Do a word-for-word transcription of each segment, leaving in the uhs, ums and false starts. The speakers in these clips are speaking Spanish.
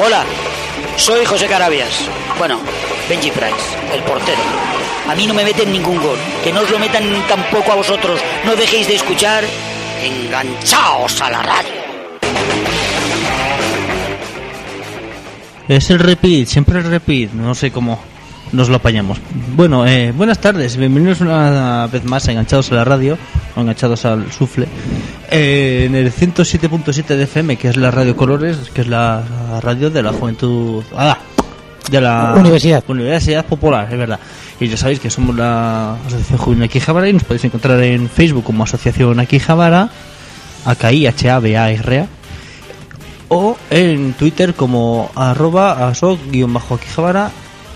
Hola, soy José Carabias. Bueno, Benji Price, el portero. A mí no me meten ningún gol. Que no os lo metan tampoco a vosotros. No dejéis de escuchar. Enganchaos a la radio. Es el repeat, siempre el repeat. No sé cómo nos lo apañamos. Bueno, eh, buenas tardes. Bienvenidos una vez más a Enganchados a la radio. O Enganchados al Sufle. Eh, en el ciento siete punto siete de F M, que es la Radio Colores, que es la radio de la juventud... Ah, de la Universidad. Universidad Popular, es verdad. Y ya sabéis que somos la Asociación Juvenil Akihabara y nos podéis encontrar en Facebook como Asociación Akihabara, A K I H A B A R A, o en Twitter como arroba asok-akihabara,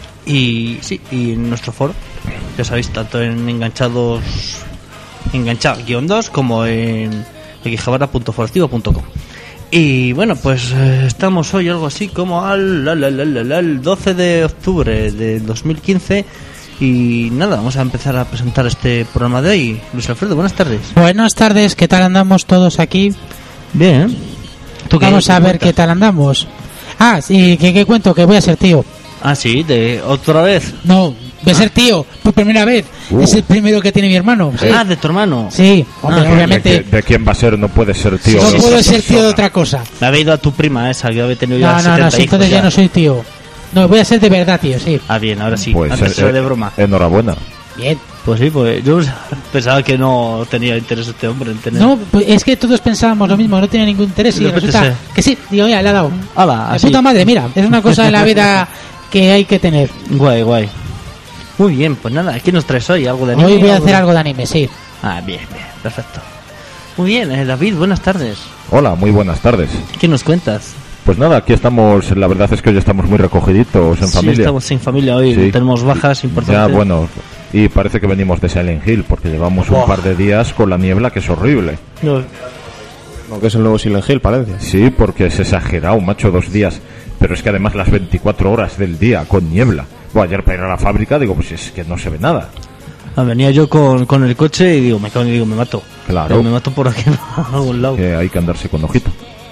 y sí, y en nuestro foro, ya sabéis, tanto en enganchados enganchado-dos como en akihabara punto forestivo punto com. Y bueno, pues eh, estamos hoy algo así como al, al, al, al, al doce de octubre de dos mil quince. Y nada, vamos a empezar a presentar este programa de hoy. Luis Alfredo, buenas tardes. Buenas tardes, ¿qué tal andamos todos aquí? Bien. ¿Tú Vamos a ver qué tal andamos. Ah, sí, ¿qué, qué cuento? Que voy a ser tío. Ah, sí, de otra vez. No, voy a ser tío, por primera vez. Uh. Es el primero que tiene mi hermano. ¿Sí? Ah, de tu hermano. Sí, hombre, ah, obviamente. ¿De, ¿De quién va a ser? No puede ser tío. No, no puedo ser tío de otra cosa. Me había ido a tu prima esa, que había tenido ya no, setenta no, no, sí, entonces ya no soy tío. No, voy a ser de verdad, tío, sí. Ah, bien, ahora sí. Pues antes eh, era de broma. Enhorabuena. Bien. Pues sí, pues yo pensaba que no tenía interés este hombre en tener... No, pues es que todos pensábamos lo mismo, no tenía ningún interés y resulta que sí, digo, ya, le ha dado. Hala, de puta madre, mira, es una cosa en la vida que hay que tener. Guay, guay. Muy bien, pues nada, ¿qué nos traes hoy? ¿Algo de anime? Hoy voy a hacer de... algo de anime, sí. Ah, bien, bien, perfecto. Muy bien, eh, David, buenas tardes. Hola, muy buenas tardes. ¿Qué nos cuentas? Pues nada, aquí estamos, la verdad es que hoy estamos muy recogiditos en sí, familia. estamos sin familia hoy, sí. Tenemos bajas importantes. Ya, bueno, y parece que venimos de Silent Hill, porque llevamos oh. un par de días con la niebla, que es horrible. No. No, que es el nuevo Silent Hill, Palencia. Sí, porque es exagerado, macho, dos días. Pero es que además las veinticuatro horas del día con niebla. Bueno, ayer para ir a la fábrica, digo, pues es que no se ve nada. Ah, venía yo con, con el coche y digo, me cago, y digo, me mato. Claro. Pero me mato por aquí a algún lado. Que hay que andarse con ojito.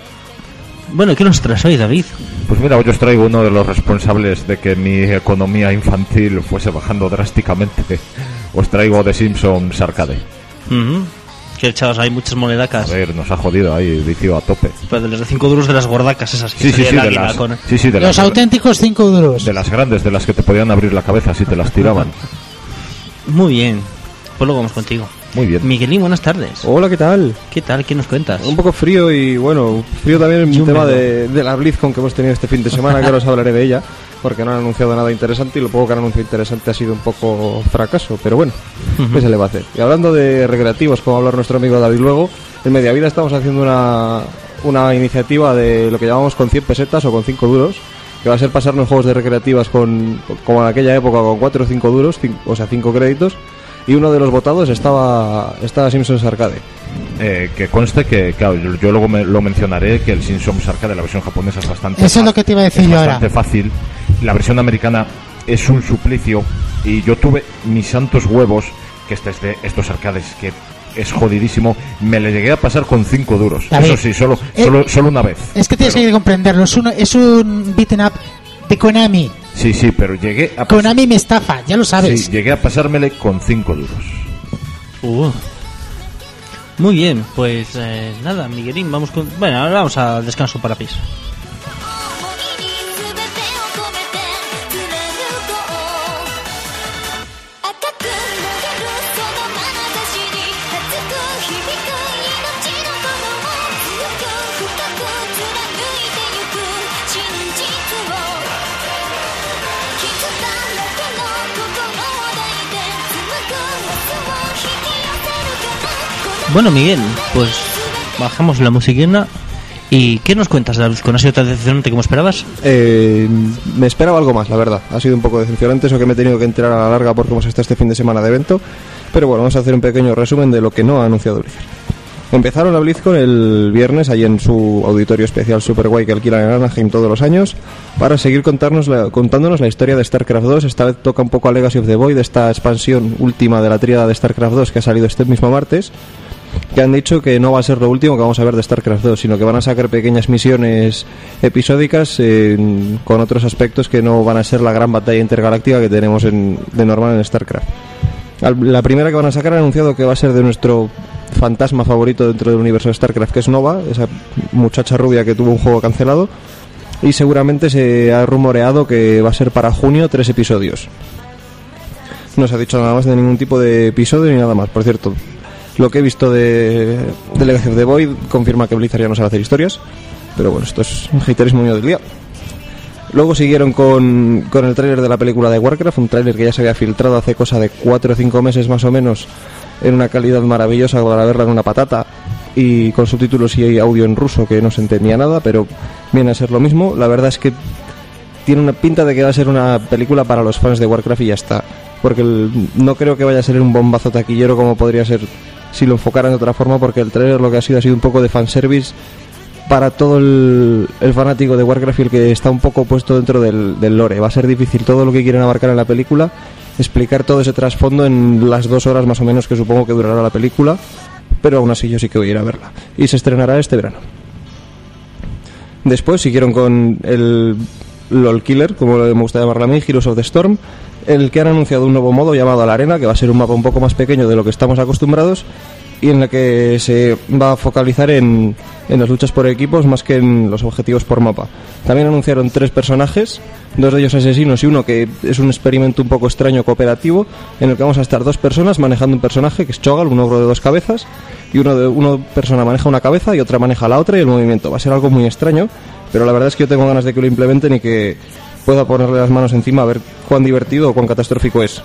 Bueno, ¿qué nos traes hoy, David? Pues mira, hoy os traigo uno de los responsables de que mi economía infantil fuese bajando drásticamente. Os traigo The Simpsons Arcade. Uh-huh. Que chavos, hay muchas monedacas. A ver, nos ha jodido ahí, vicio a tope. Pues de los de cinco duros de las gordacas esas. Sí, sí, sí, de las, con... sí, sí, de los las, auténticos cinco duros. De las grandes, de las que te podían abrir la cabeza si te las tiraban. Muy bien, pues luego vamos contigo. Muy bien. Miguelín, buenas tardes. Hola, ¿qué tal? ¿Qué tal? ¿Qué nos cuentas? Un poco frío y bueno, frío también el tema de, de la BlizzCon que hemos tenido este fin de semana, que ahora os hablaré de ella, porque no han anunciado nada interesante y lo poco que han anunciado interesante ha sido un poco fracaso, pero bueno, uh-huh. ¿qué se le va a hacer? Y hablando de recreativos, como va a hablar nuestro amigo David luego, en Mediavida estamos haciendo una, una iniciativa de lo que llamamos con cien pesetas o con cinco duros, que va a ser pasarnos juegos de recreativas con, como en aquella época, con cuatro o cinco duros, cinco, o sea, cinco créditos. Y uno de los votados estaba, estaba Simpsons Arcade. Eh, que conste que, claro, yo, yo luego me, lo mencionaré, que el Simpsons Arcade, la versión japonesa es bastante Eso es lo que te iba a decir yo ahora. bastante fácil. La versión americana es un suplicio. Y yo tuve mis santos huevos, que este es de estos arcades, que es jodidísimo. Me le llegué a pasar con cinco duros. David, eso sí, solo, eh, solo, solo una vez. Es que tienes pero... que comprenderlo. Es un, es un beaten up de Konami. Sí, sí, pero llegué a... Konami me estafa, ya lo sabes. Sí, llegué a pasármele con cinco duros. Uh. Muy bien, pues eh, nada, Miguelín, vamos con... Bueno, ahora vamos a descanso para pis. Bueno, Miguel, pues bajamos la musiquina. ¿Y qué nos cuentas, David? ¿Con ha sido tan decepcionante como esperabas? Eh, me esperaba algo más, la verdad. Ha sido un poco decepcionante eso que me he tenido que enterar a la larga porque hemos estado este fin de semana de evento. Pero bueno, vamos a hacer un pequeño resumen de lo que no ha anunciado Blizzard. Empezaron la BlizzCon el viernes, ahí en su auditorio especial super guay que alquilan en Anaheim todos los años, para seguir contarnos la, contándonos la historia de StarCraft dos. Esta vez toca un poco a Legacy of the Void, esta expansión última de la tríada de StarCraft dos que ha salido este mismo martes. que han dicho que no va a ser lo último que vamos a ver de StarCraft dos, sino que van a sacar pequeñas misiones episódicas eh, con otros aspectos que no van a ser la gran batalla intergaláctica que tenemos en, de normal en StarCraft. La primera que van a sacar ha anunciado que va a ser de nuestro fantasma favorito dentro del universo de StarCraft, que es Nova, esa muchacha rubia que tuvo un juego cancelado, y seguramente se ha rumoreado que va a ser para junio tres episodios. No se ha dicho nada más de ningún tipo de episodio ni nada más. Por cierto, lo que he visto de, de Legacy of the Void confirma que Blizzard ya no sabe hacer historias, pero bueno, esto es un haterismo mío del día. Luego siguieron con, con el tráiler de la película de Warcraft, un tráiler que ya se había filtrado hace cosa de cuatro o cinco meses más o menos, en una calidad maravillosa para verla en una patata y con subtítulos y audio en ruso que no se entendía nada, pero viene a ser lo mismo. La verdad es que tiene una pinta de que va a ser una película para los fans de Warcraft y ya está, porque el, no creo que vaya a ser un bombazo taquillero como podría ser si lo enfocaran de otra forma, porque el tráiler lo que ha sido ha sido un poco de fanservice para todo el, el fanático de Warcraft y el que está un poco puesto dentro del, del lore. Va a ser difícil todo lo que quieren abarcar en la película, explicar todo ese trasfondo en las dos horas más o menos que supongo que durará la película, pero aún así yo sí que voy a ir a verla. Y se estrenará este verano. Después siguieron con el LOL Killer, como me gusta llamarla a mí, Heroes of the Storm, en el que han anunciado un nuevo modo llamado La Arena, que va a ser un mapa un poco más pequeño de lo que estamos acostumbrados y en el que se va a focalizar en, en las luchas por equipos más que en los objetivos por mapa. También anunciaron tres personajes, dos de ellos asesinos y uno que es un experimento un poco extraño cooperativo, en el que vamos a estar dos personas manejando un personaje que es Cho'Gall, un ogro de dos cabezas, y uno de una persona maneja una cabeza y otra maneja la otra, y el movimiento va a ser algo muy extraño, pero la verdad es que yo tengo ganas de que lo implementen y que pueda ponerle las manos encima a ver cuán divertido o cuán catastrófico es.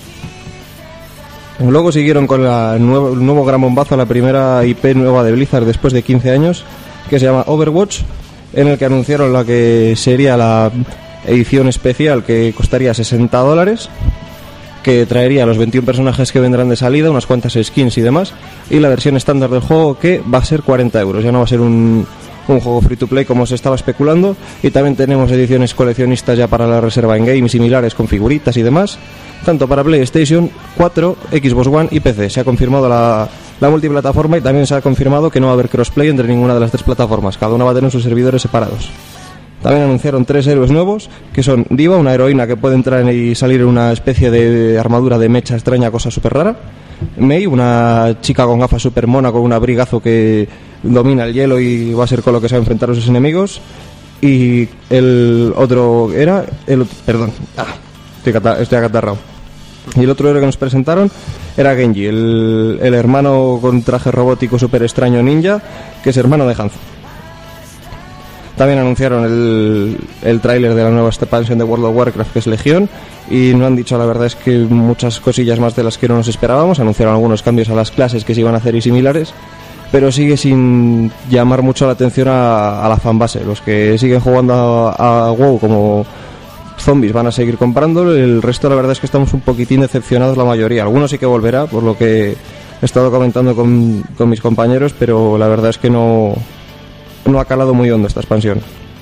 Luego siguieron con la nuevo, el nuevo gran bombazo, la primera I P nueva de Blizzard después de quince años, que se llama Overwatch, en el que anunciaron la que sería la edición especial, que costaría sesenta dólares, que traería los veintiún personajes que vendrán de salida, unas cuantas skins y demás, y la versión estándar del juego, que va a ser cuarenta euros, ya no va a ser un, un juego free to play como se estaba especulando. Y también tenemos ediciones coleccionistas ya para la reserva en game y similares con figuritas y demás, tanto para PlayStation cuatro, Xbox One y P C. Se ha confirmado la, la multiplataforma y también se ha confirmado que no va a haber crossplay entre ninguna de las tres plataformas, cada una va a tener sus servidores separados. También anunciaron tres héroes nuevos, que son Diva, una heroína que puede entrar y salir en una especie de armadura de mecha extraña, cosa súper rara. Mei, una chica con gafas súper mona con un abrigazo que domina el hielo y va a ser con lo que se va a enfrentar a sus enemigos. Y el otro era... el Perdón, ah, estoy, cata, estoy acatarrado. Y el otro héroe que nos presentaron era Genji, el, el hermano con traje robótico súper extraño ninja, que es hermano de Hanzo. También anunciaron el, el tráiler de la nueva expansión de World of Warcraft, que es Legión, y no han dicho, la verdad es que muchas cosillas más de las que no nos esperábamos. Anunciaron algunos cambios a las clases que se iban a hacer y similares, pero sigue sin llamar mucho la atención a, a la fanbase. Los que siguen jugando a, a WoW como zombies van a seguir comprándolo, el resto la verdad es que estamos un poquitín decepcionados la mayoría. Algunos sí que volverá, por lo que he estado comentando con, con mis compañeros, pero la verdad es que no... no ha calado muy hondo esta expansión.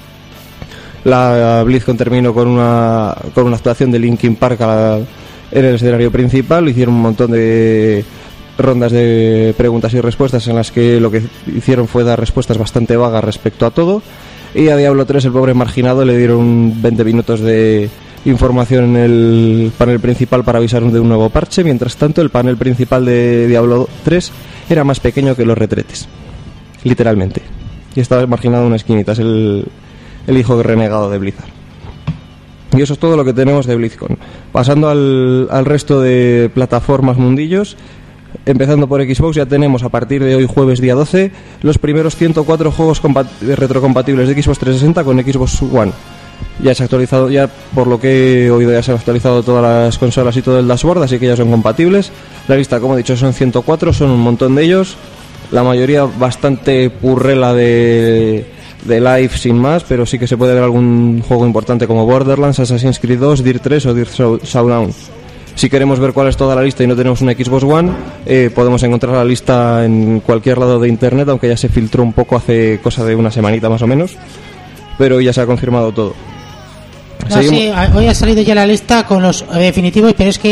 La BlizzCon terminó con una con una actuación de Linkin Park a la, en el escenario principal. Hicieron un montón de rondas de preguntas y respuestas en las que lo que hicieron fue dar respuestas bastante vagas respecto a todo, y a Diablo tres, el pobre marginado, le dieron veinte minutos de información en el panel principal para avisar de un nuevo parche. Mientras tanto, el panel principal de Diablo tres era más pequeño que los retretes, literalmente, y estaba marginado en una esquinita. Es el, el hijo renegado de Blizzard. Y eso es todo lo que tenemos de BlizzCon. Pasando al, al resto de plataformas mundillos, empezando por Xbox, ya tenemos a partir de hoy, jueves día doce, los primeros ciento cuatro juegos compat- retrocompatibles de Xbox trescientos sesenta con Xbox One. Ya se ha actualizado, ya por lo que he oído, ya se han actualizado todas las consolas y todo el dashboard, así que ya son compatibles. La lista, como he dicho, son ciento cuatro, son un montón de ellos. La mayoría bastante purrela de, de live sin más, pero sí que se puede ver algún juego importante como Borderlands, Assassin's Creed dos, Dirt tres o Dirt Showdown. Si queremos ver cuál es toda la lista y no tenemos una Xbox One, eh, podemos encontrar la lista en cualquier lado de internet, aunque ya se filtró un poco hace cosa de una semanita más o menos, pero ya se ha confirmado todo. No, sí, hoy ha salido ya la lista con los definitivos, pero es que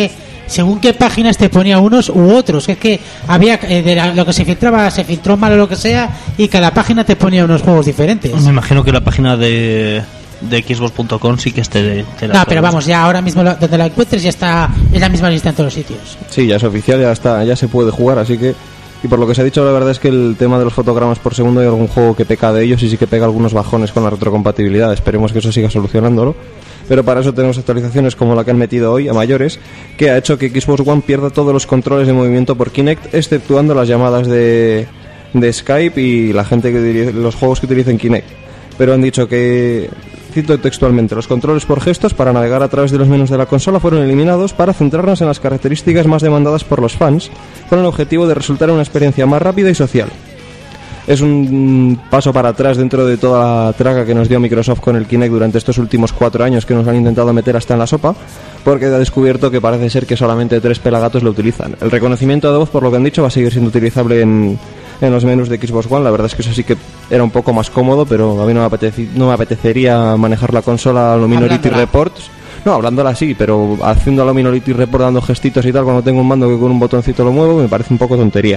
según qué páginas te ponía unos u otros. Es que había eh, de la, lo que se filtraba, se filtró mal o lo que sea, y cada página te ponía unos juegos diferentes. Me imagino que la página de, de Xbox punto com sí que esté de, de No, pero vamos, ya ahora mismo lo, donde la encuentres ya está, es la misma lista en todos los sitios. Sí, ya es oficial, ya está, ya se puede jugar, así que... Y por lo que se ha dicho, la verdad es que el tema de los fotogramas por segundo, hay algún juego que peca de ellos y sí que pega algunos bajones con la retrocompatibilidad. Esperemos que eso siga solucionándolo. Pero para eso tenemos actualizaciones como la que han metido hoy a mayores, que ha hecho que Xbox One pierda todos los controles de movimiento por Kinect, exceptuando las llamadas de, de Skype y la gente que dirige, los juegos que utilicen Kinect. Pero han dicho que, cito textualmente, los controles por gestos para navegar a través de los menús de la consola fueron eliminados para centrarnos en las características más demandadas por los fans, con el objetivo de resultar en una experiencia más rápida y social. Es un paso para atrás dentro de toda la traga que nos dio Microsoft con el Kinect durante estos últimos cuatro años, que nos han intentado meter hasta en la sopa, porque ha descubierto que parece ser que solamente tres pelagatos lo utilizan. El reconocimiento de voz, por lo que han dicho, va a seguir siendo utilizable en, en los menús de Xbox One. La verdad es que eso sí que era un poco más cómodo, pero a mí no me, apeteci- no me apetecería manejar la consola a lo Minority Reports. No, hablándola así, pero haciendo a lo Minority Report, dando gestitos y tal, cuando tengo un mando que con un botoncito lo muevo, me parece un poco tontería.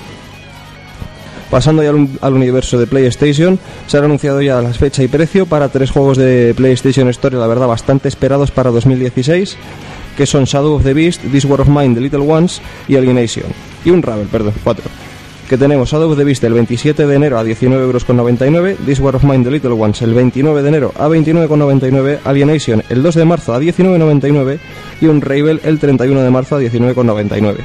Pasando ya al, al universo de PlayStation, se han anunciado ya la fecha y precio para tres juegos de PlayStation Store, la verdad bastante esperados para dos mil dieciséis, que son Shadow of the Beast, This War of Mine, The Little Ones y Alienation. Y un Ravel, perdón, cuatro. Que tenemos Shadow of the Beast el veintisiete de enero a diecinueve euros con noventa y nueve, This War of Mine, The Little Ones el veintinueve de enero a veintinueve con noventa y nueve, Alienation el dos de marzo a diecinueve con noventa y nueve y un Ravel el treinta y uno de marzo a diecinueve con noventa y nueve.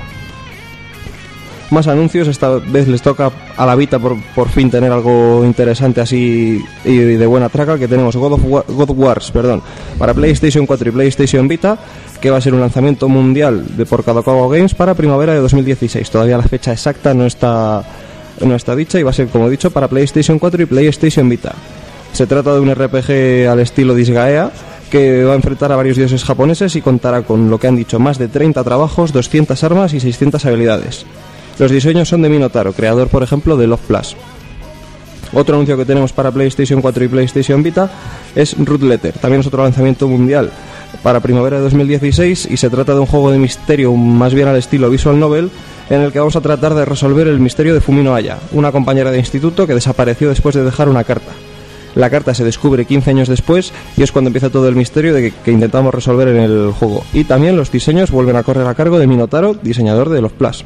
Más anuncios, esta vez les toca a la Vita por, por fin tener algo interesante así y de buena traca, que tenemos God of War, God Wars, perdón, para PlayStation cuatro y PlayStation Vita, que va a ser un lanzamiento mundial de por Kadokawa Games para primavera de dos mil dieciséis. Todavía la fecha exacta no está, no está dicha y va a ser, como he dicho, para PlayStation cuatro y PlayStation Vita. Se trata de un R P G al estilo Disgaea, que va a enfrentar a varios dioses japoneses y contará con lo que han dicho más de treinta trabajos, doscientas armas y seiscientas habilidades. Los diseños son de Minotauro, creador, por ejemplo, de Love Plus. Otro anuncio que tenemos para PlayStation cuatro y PlayStation Vita es Root Letter. También es otro lanzamiento mundial para primavera de dos mil dieciséis y se trata de un juego de misterio más bien al estilo Visual Novel, en el que vamos a tratar de resolver el misterio de Fumino Aya, una compañera de instituto que desapareció después de dejar una carta. La carta se descubre quince años después y es cuando empieza todo el misterio de que, que intentamos resolver en el juego. Y también los diseños vuelven a correr a cargo de Minotauro, diseñador de Love Plus.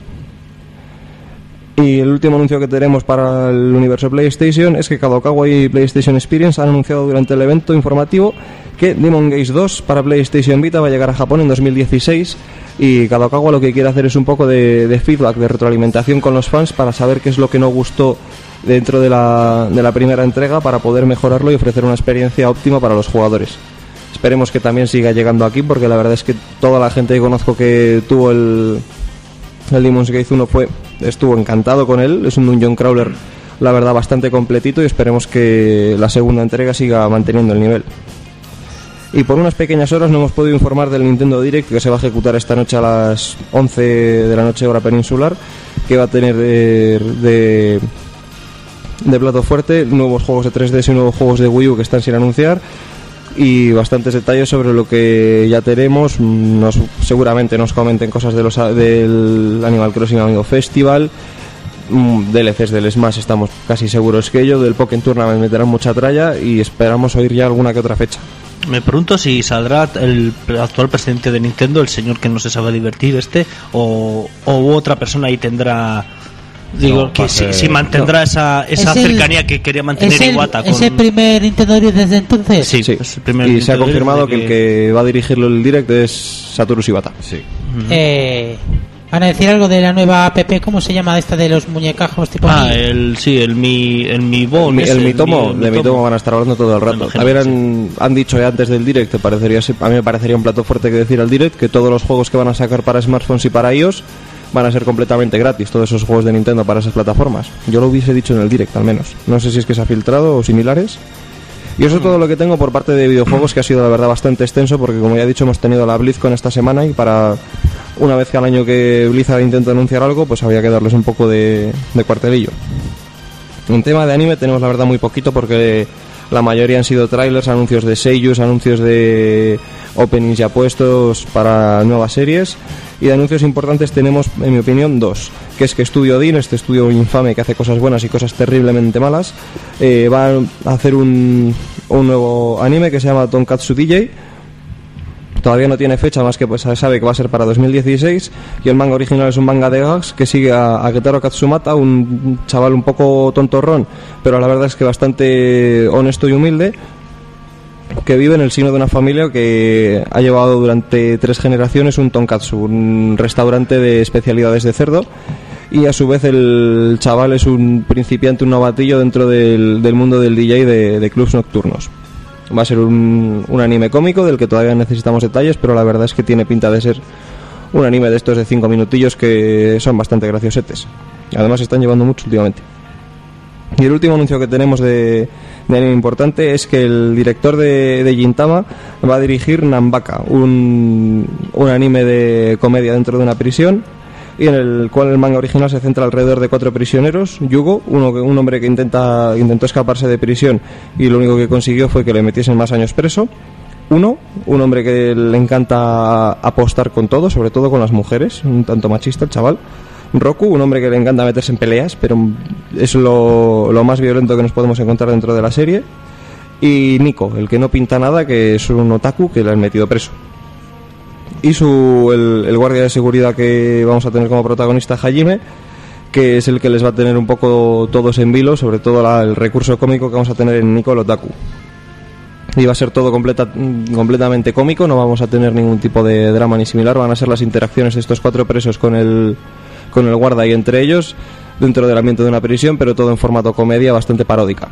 Y el último anuncio que tenemos para el universo PlayStation es que Kadokawa y PlayStation Experience han anunciado durante el evento informativo que Demon Gaze dos para PlayStation Vita va a llegar a Japón en dos mil dieciséis, y Kadokawa lo que quiere hacer es un poco de, de feedback, de retroalimentación con los fans para saber qué es lo que no gustó dentro de la, de la primera entrega para poder mejorarlo y ofrecer una experiencia óptima para los jugadores. Esperemos que también siga llegando aquí, porque la verdad es que toda la gente que conozco que tuvo el... El Demon's Gaze uno fue, estuvo encantado con él. Es un dungeon crawler, la verdad, bastante completito, y esperemos que la segunda entrega siga manteniendo el nivel. Y por unas pequeñas horas no hemos podido informar del Nintendo Direct, que se va a ejecutar esta noche a las once de la noche hora peninsular, que va a tener de, de, de plato fuerte nuevos juegos de tres D S y nuevos juegos de Wii U que están sin anunciar, y bastantes detalles sobre lo que ya tenemos. Nos, seguramente nos comenten cosas de los, del Animal Crossing Amigo Festival, D L Cs del Smash, estamos casi seguros que ello, del Pokémon Tournament meterán mucha tralla y esperamos oír ya alguna que otra fecha. Me pregunto si saldrá el actual presidente de Nintendo, el señor que no se sabe divertir este, o, o otra persona ahí tendrá... Digo, no, que si, si mantendrá no. esa, esa el, cercanía que quería mantener el, Iwata. ¿Es con... el primer Nintendo Direct desde entonces? Sí, sí. Es el primer y Nintendo se ha confirmado que... que el que va a dirigirlo el Direct es Satoru Iwata. Sí. Uh-huh. Eh, ¿Van a decir algo de la nueva app? ¿Cómo se llama esta de los muñecajos tipo? Ah, Mi? el sí, el Mi, el Mi Bon. El, el, el Mi Tomo, de Mi Tomo van a estar hablando todo el rato. También han, sí. han dicho ya antes del Direct, te parecería, a mí me parecería un plato fuerte que decir al Direct, que todos los juegos que van a sacar para smartphones y para iOS van a ser completamente gratis, todos esos juegos de Nintendo para esas plataformas. Yo lo hubiese dicho en el Direct, al menos. No sé si es que se ha filtrado o similares. Y eso es todo lo que tengo por parte de videojuegos, que ha sido la verdad bastante extenso, porque como ya he dicho hemos tenido la BlizzCon esta semana, y para una vez que al año que Blizzard intenta anunciar algo, pues había que darles un poco de, de cuartelillo. En tema de anime tenemos la verdad muy poquito, porque La mayoría han sido trailers, anuncios de seiyus, anuncios de openings ya puestos para nuevas series. Y de anuncios importantes tenemos, en mi opinión, dos. Que es que Studio Dean, este estudio infame que hace cosas buenas y cosas terriblemente malas, eh, va a hacer un, un nuevo anime que se llama Tonkatsu D J. Todavía no tiene fecha, más que pues sabe que va a ser para dos mil dieciséis. Y el manga original es un manga de gags que sigue a, a Getaro Katsumata, un chaval un poco tontorrón, pero la verdad es que bastante honesto y humilde, que vive en el seno de una familia que ha llevado durante tres generaciones un tonkatsu, un restaurante de especialidades de cerdo, y a su vez el chaval es un principiante, un novatillo dentro del, del mundo del D J de, de clubs nocturnos. Va a ser un, un anime cómico del que todavía necesitamos detalles, pero la verdad es que tiene pinta de ser un anime de estos de cinco minutillos que son bastante graciosetes. Además se están llevando mucho últimamente. Y el último anuncio que tenemos de, de anime importante es que el director de, de Gintama va a dirigir Nambaka, un, un anime de comedia dentro de una prisión, y en el cual el manga original se centra alrededor de cuatro prisioneros. Yugo, uno, un hombre que intenta intentó escaparse de prisión y lo único que consiguió fue que le metiesen más años preso. Uno, un hombre que le encanta apostar con todo, sobre todo con las mujeres, un tanto machista el chaval. Roku, un hombre que le encanta meterse en peleas, pero es lo, lo más violento que nos podemos encontrar dentro de la serie. Y Nico, el que no pinta nada, que es un otaku que le han metido preso. Y su el, el guardia de seguridad que vamos a tener como protagonista, Hajime, que es el que les va a tener un poco todos en vilo, sobre todo la, el recurso cómico que vamos a tener en Nico el otaku. Y va a ser todo completa, completamente cómico, no vamos a tener ningún tipo de drama ni similar, van a ser las interacciones de estos cuatro presos con el, con el guarda y entre ellos, dentro del ambiente de una prisión, pero todo en formato comedia bastante paródica.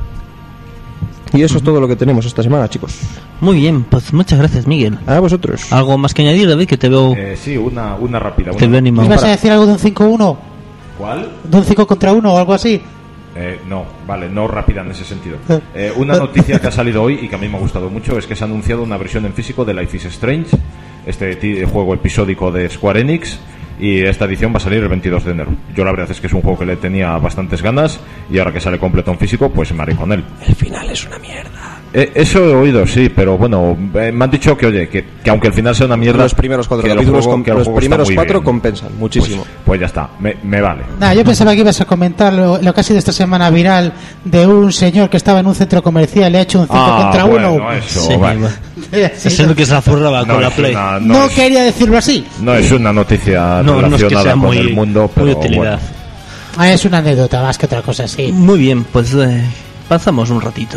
Y eso uh-huh. es todo lo que tenemos esta semana, chicos. Muy bien, pues muchas gracias, Miguel. A vosotros. ¿Algo más que añadir, David? Que te veo... Eh, sí, una, una rápida. Una te veo animado. ¿Vas a decir algo de un cinco uno? ¿Cuál? ¿De un cinco contra uno o algo así? Eh, no, vale, no rápida en ese sentido. Eh, una noticia que ha salido hoy y que a mí me ha gustado mucho es que se ha anunciado una versión en físico de Life is Strange, este t- juego episódico de Square Enix, y esta edición va a salir el veintidós de enero. Yo la verdad es que es un juego que le tenía bastantes ganas y ahora que sale completo en físico, pues me haré con él. El final es una mierda. Eh, eso he oído, sí, pero bueno, eh, me han dicho que, oye, que, que aunque el final sea una mierda... Los primeros cuatro capítulos, com- los primeros cuatro compensan muchísimo. Pues, pues ya está, me, me vale. Nah, yo pensaba que ibas a comentar lo, lo que ha sido esta semana viral de un señor que estaba en un centro comercial y le ha hecho un cinco ah, contra bueno, uno. Eso, sí, vale. Eso es lo que se azurraba no con la Play. Una, no no es, quería decirlo así. No es una noticia no, relacionada no es que sea con muy, el mundo, pero muy utilidad. Bueno. Ah, es una anécdota más que otra cosa, sí. Muy bien, pues eh, pasamos un ratito.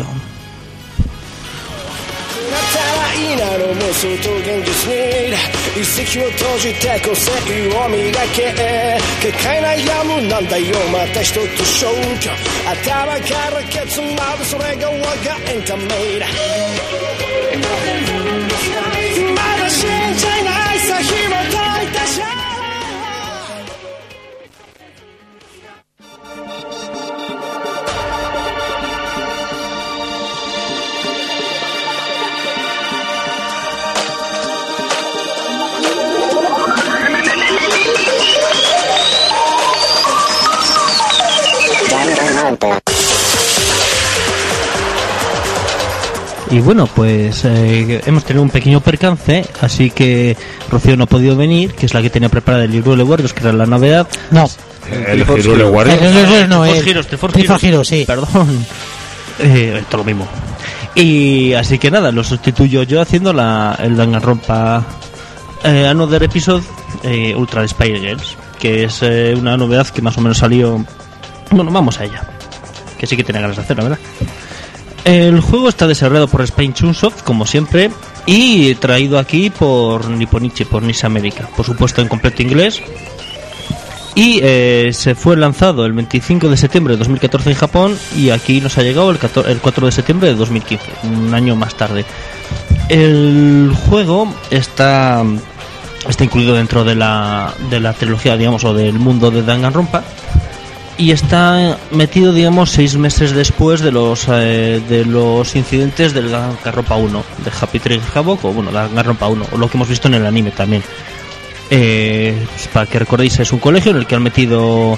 すると現実に一石を閉じて個性を磨け結界悩むなんだよまた一つ消去頭からケツまでそれが我がエンタメだまだ死んじゃいないさ紐解いたシャー Y bueno, pues eh, hemos tenido un pequeño percance, así que Rocío no ha podido venir, que es la que tenía preparada el libro de Warriors, que era la novedad. No. El Hero de Warriors. El no, el Heroes, Triforce Heroes, sí. Perdón. Eh, esto lo mismo. Y así que nada, lo sustituyo yo haciendo la, el Danganronpa eh, Another Episode eh, Ultra Spy Girls, que es eh, una novedad que más o menos salió. Bueno, vamos a ella. Que sí que tenía ganas de hacer, la verdad. El juego está desarrollado por Spain Chunsoft, como siempre, y traído aquí por Nipponichi, por Nice America, por supuesto en completo inglés. Y eh, se fue lanzado el veinticinco de septiembre de dos mil catorce en Japón, y aquí nos ha llegado el, catorce, el cuatro de septiembre de dos mil quince, un año más tarde. El juego está, está incluido dentro de la, de la trilogía, digamos, o del mundo de Danganronpa. Y está metido, digamos, seis meses después de los eh, de los incidentes del Danganronpa uno, de Happy Trigger Havoc, o bueno, Danganronpa uno, o lo que hemos visto en el anime también. Eh, pues para que recordéis, es un colegio en el que han metido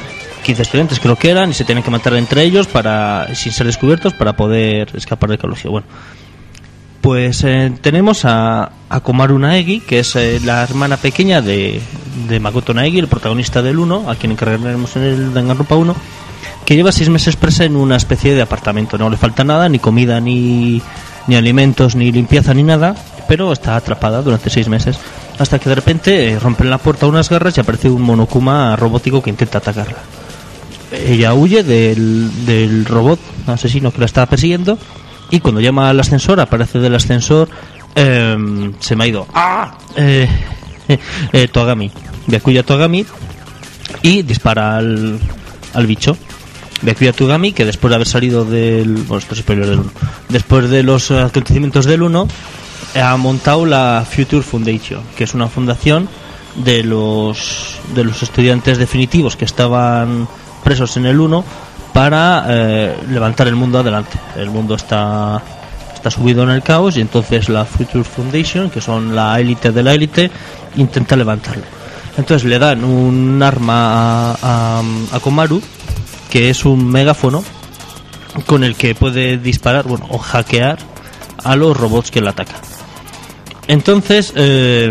quince estudiantes creo que eran, y se tienen que matar entre ellos para sin ser descubiertos para poder escapar del colegio. Bueno, pues eh, tenemos a, a Komaru Naegi, que es eh, la hermana pequeña de, de Makoto Naegi, el protagonista del uno, a quien encargaremos en el Danganronpa uno, que lleva seis meses presa en una especie de apartamento. No le falta nada, ni comida, ni, ni alimentos, ni limpieza, ni nada, pero está atrapada durante seis meses, hasta que de repente eh, rompen la puerta unas garras y aparece un Monokuma robótico que intenta atacarla. Ella huye del, del robot asesino que la estaba persiguiendo, y cuando llama al ascensor, aparece del ascensor, eh, se me ha ido, ¡ah! Eh, eh, eh, Togami, Byakuya Togami, y dispara al, al bicho. Byakuya Togami, que después de haber salido del... Bueno, esto es spoiler del uno. Después de los acontecimientos del uno, ha montado la Future Foundation, que es una fundación de los de los estudiantes definitivos que estaban presos en el uno, para eh, levantar el mundo adelante. El mundo está está subido en el caos, y entonces la Future Foundation, que son la élite de la élite, intenta levantarlo. Entonces le dan un arma a, a, a Komaru, que es un megáfono con el que puede disparar, bueno, o hackear a los robots que la atacan. Entonces eh,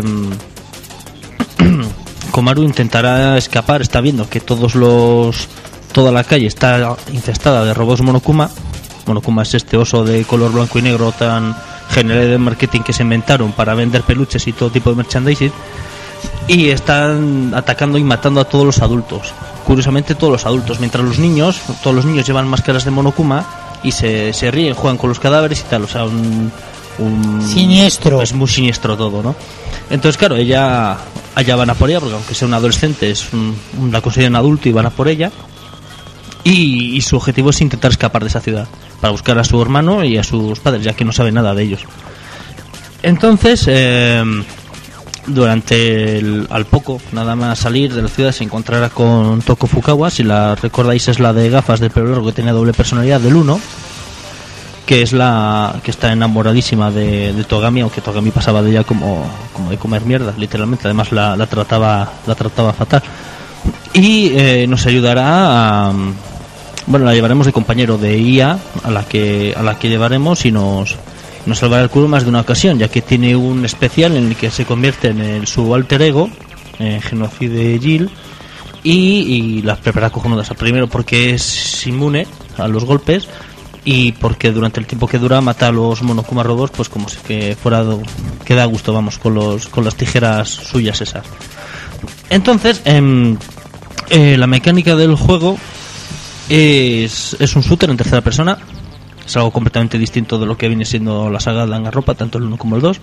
Komaru intentará escapar. Está viendo que todos los toda la calle está infestada de robots Monokuma. Monokuma es este oso de color blanco y negro tan general de marketing que se inventaron para vender peluches y todo tipo de merchandising, y están atacando y matando a todos los adultos. Curiosamente, todos los adultos, mientras los niños, todos los niños llevan máscaras de Monokuma y se, se ríen, juegan con los cadáveres y tal. O sea, un, un siniestro. Es muy siniestro todo, ¿no? Entonces, claro, ella allá van a por ella, porque aunque sea un adolescente, es un, un, la consideran adulto y van a por ella. Y, y su objetivo es intentar escapar de esa ciudad para buscar a su hermano y a sus padres, ya que no sabe nada de ellos. Entonces, eh, durante el, al poco, nada más salir de la ciudad, se encontrará con Toko Fukawa. Si la recordáis, es la de gafas del pelo largo que tenía doble personalidad del uno, que es la que está enamoradísima de, de Togami, aunque Togami pasaba de ella como, como de comer mierda, literalmente. Además la, la trataba la trataba fatal. Y eh, nos ayudará a, bueno, la llevaremos de compañero de I A, a la que a la que llevaremos, y nos nos salvará el culo más de una ocasión, ya que tiene un especial en el que se convierte en el, su alter ego, en Genocide Jill, y, y las prepara cojonudas. Primero porque es inmune a los golpes, y porque durante el tiempo que dura mata a los Monokuma robots, pues como si que fuera do, que da gusto, vamos, con los con las tijeras suyas esas. Entonces, eh, eh, la mecánica del juego es, es un shooter en tercera persona. Es algo completamente distinto de lo que viene siendo la saga de Danganronpa, tanto el uno como el dos.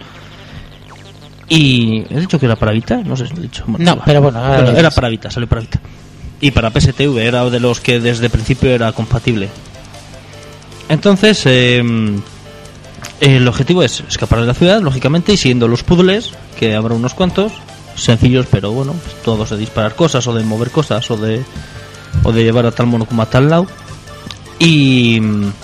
Y ¿he dicho que era para Vita? No sé si he dicho. Bueno, no, pero bueno, bueno era para Vita, salió para Vita. Y para P S T V era de los que desde el principio era compatible. Entonces, eh, el objetivo es escapar de la ciudad, lógicamente, y siguiendo los puzzles, que habrá unos cuantos, sencillos, pero bueno, pues todos de disparar cosas, o de mover cosas, o de o de llevar a tal Monokuma a tal lado. Y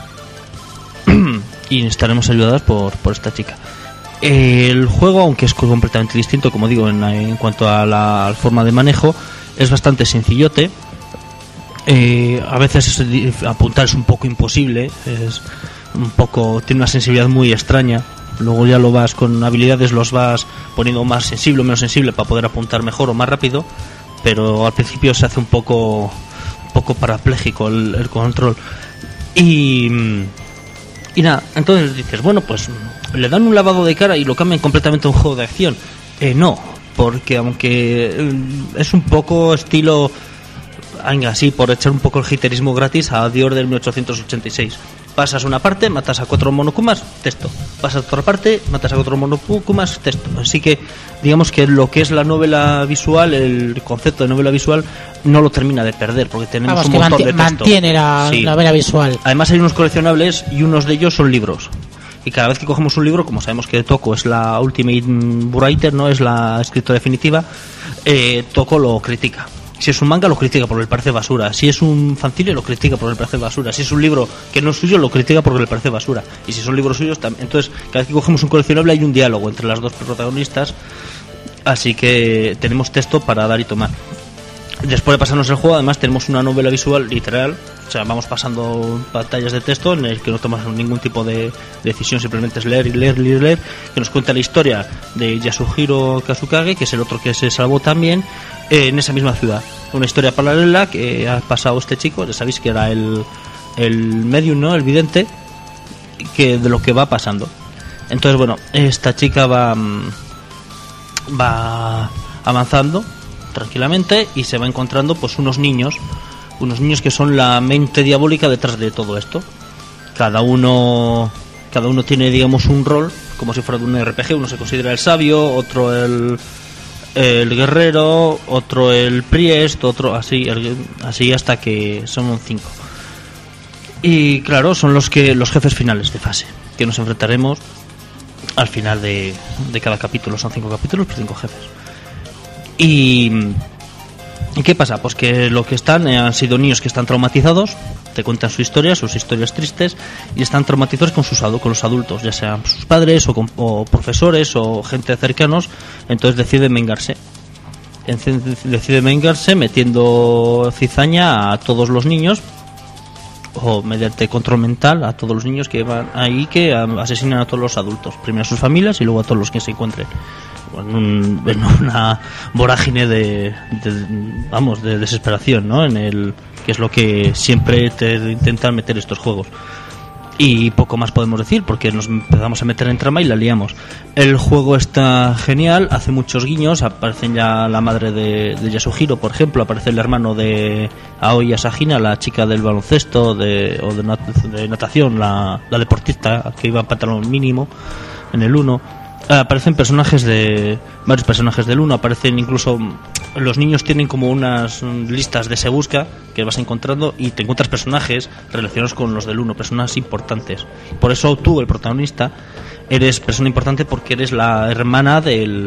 y estaremos ayudadas por, por esta chica. El juego, aunque es completamente distinto, como digo, en, en cuanto a la, a la forma de manejo, es bastante sencillote. Eh, a veces es, apuntar es un poco imposible, es un poco, tiene una sensibilidad muy extraña. Luego ya lo vas con habilidades, los vas poniendo más sensible o menos sensible para poder apuntar mejor o más rápido, pero al principio se hace un poco un poco parapléjico el, el control. Y y nada, entonces dices, bueno, pues le dan un lavado de cara y lo cambian completamente a un juego de acción. Eh, no, porque aunque es un poco estilo, venga, sí, por echar un poco el hiterismo gratis a Dior del mil ochocientos ochenta y seis. Pasas una parte, matas a cuatro Monokumas, texto. Pasas a otra parte, matas a cuatro Monokumas, texto. Así que, digamos que lo que es la novela visual, el concepto de novela visual, no lo termina de perder, porque tenemos Vamos, un que montón manti- de texto. mantiene la sí. novela visual. Además hay unos coleccionables y unos de ellos son libros. Y cada vez que cogemos un libro, como sabemos que Toko es la Ultimate Writer, no es la escritora definitiva, eh, Toko lo critica. Si es un manga, lo critica porque le parece basura. Si es un fanzine, lo critica porque le parece basura. Si es un libro que no es suyo, lo critica porque le parece basura. Y si son libros suyos, también. Entonces, cada vez que cogemos un coleccionable hay un diálogo entre las dos protagonistas. Así que tenemos texto para dar y tomar. Después de pasarnos el juego, además tenemos una novela visual literal. O sea, vamos pasando pantallas de texto en el que no tomamos ningún tipo de decisión, simplemente es leer y leer y leer, que nos cuenta la historia de Yasuhiro Kazukage, que es el otro que se salvó también eh, en esa misma ciudad. Una historia paralela que ha pasado este chico, ya sabéis que era el, el medium, ¿no? El vidente, que de lo que va pasando. Entonces, bueno, esta chica va, va avanzando tranquilamente y se va encontrando pues unos niños unos niños que son la mente diabólica detrás de todo esto. Cada uno cada uno tiene, digamos, un rol, como si fuera de un R P G. Uno se considera el sabio, otro el el guerrero, otro el priest, otro así, el, así hasta que son cinco. Y claro, son los que los jefes finales de fase que nos enfrentaremos al final de, de cada capítulo. Son cinco capítulos por cinco jefes. Y ¿Y qué pasa? Pues que lo que están eh, han sido niños que están traumatizados, te cuentan su historia, sus historias tristes, y están traumatizados con sus con los adultos, ya sean sus padres o, con, o profesores o gente cercanos. Entonces deciden vengarse. Deciden vengarse metiendo cizaña a todos los niños, o mediante control mental a todos los niños que van ahí, que asesinan a todos los adultos, primero a sus familias y luego a todos los que se encuentren. En, un, en una vorágine de, de vamos de desesperación, ¿no? En el que es lo que siempre te intentan meter estos juegos. Y poco más podemos decir porque nos empezamos a meter en trama y la liamos. El juego está genial, hace muchos guiños, aparecen ya la madre de, de Yasuhiro, por ejemplo, aparece el hermano de Aoi Asahina, la chica del baloncesto de, o de, nat, de natación, la, la deportista que iba en pantalón mínimo en el uno. Aparecen personajes de varios personajes del uno, aparecen incluso los niños tienen como unas listas de se busca que vas encontrando y te encuentras personajes relacionados con los del uno, personas importantes. Por eso tú, el protagonista, eres persona importante porque eres la hermana del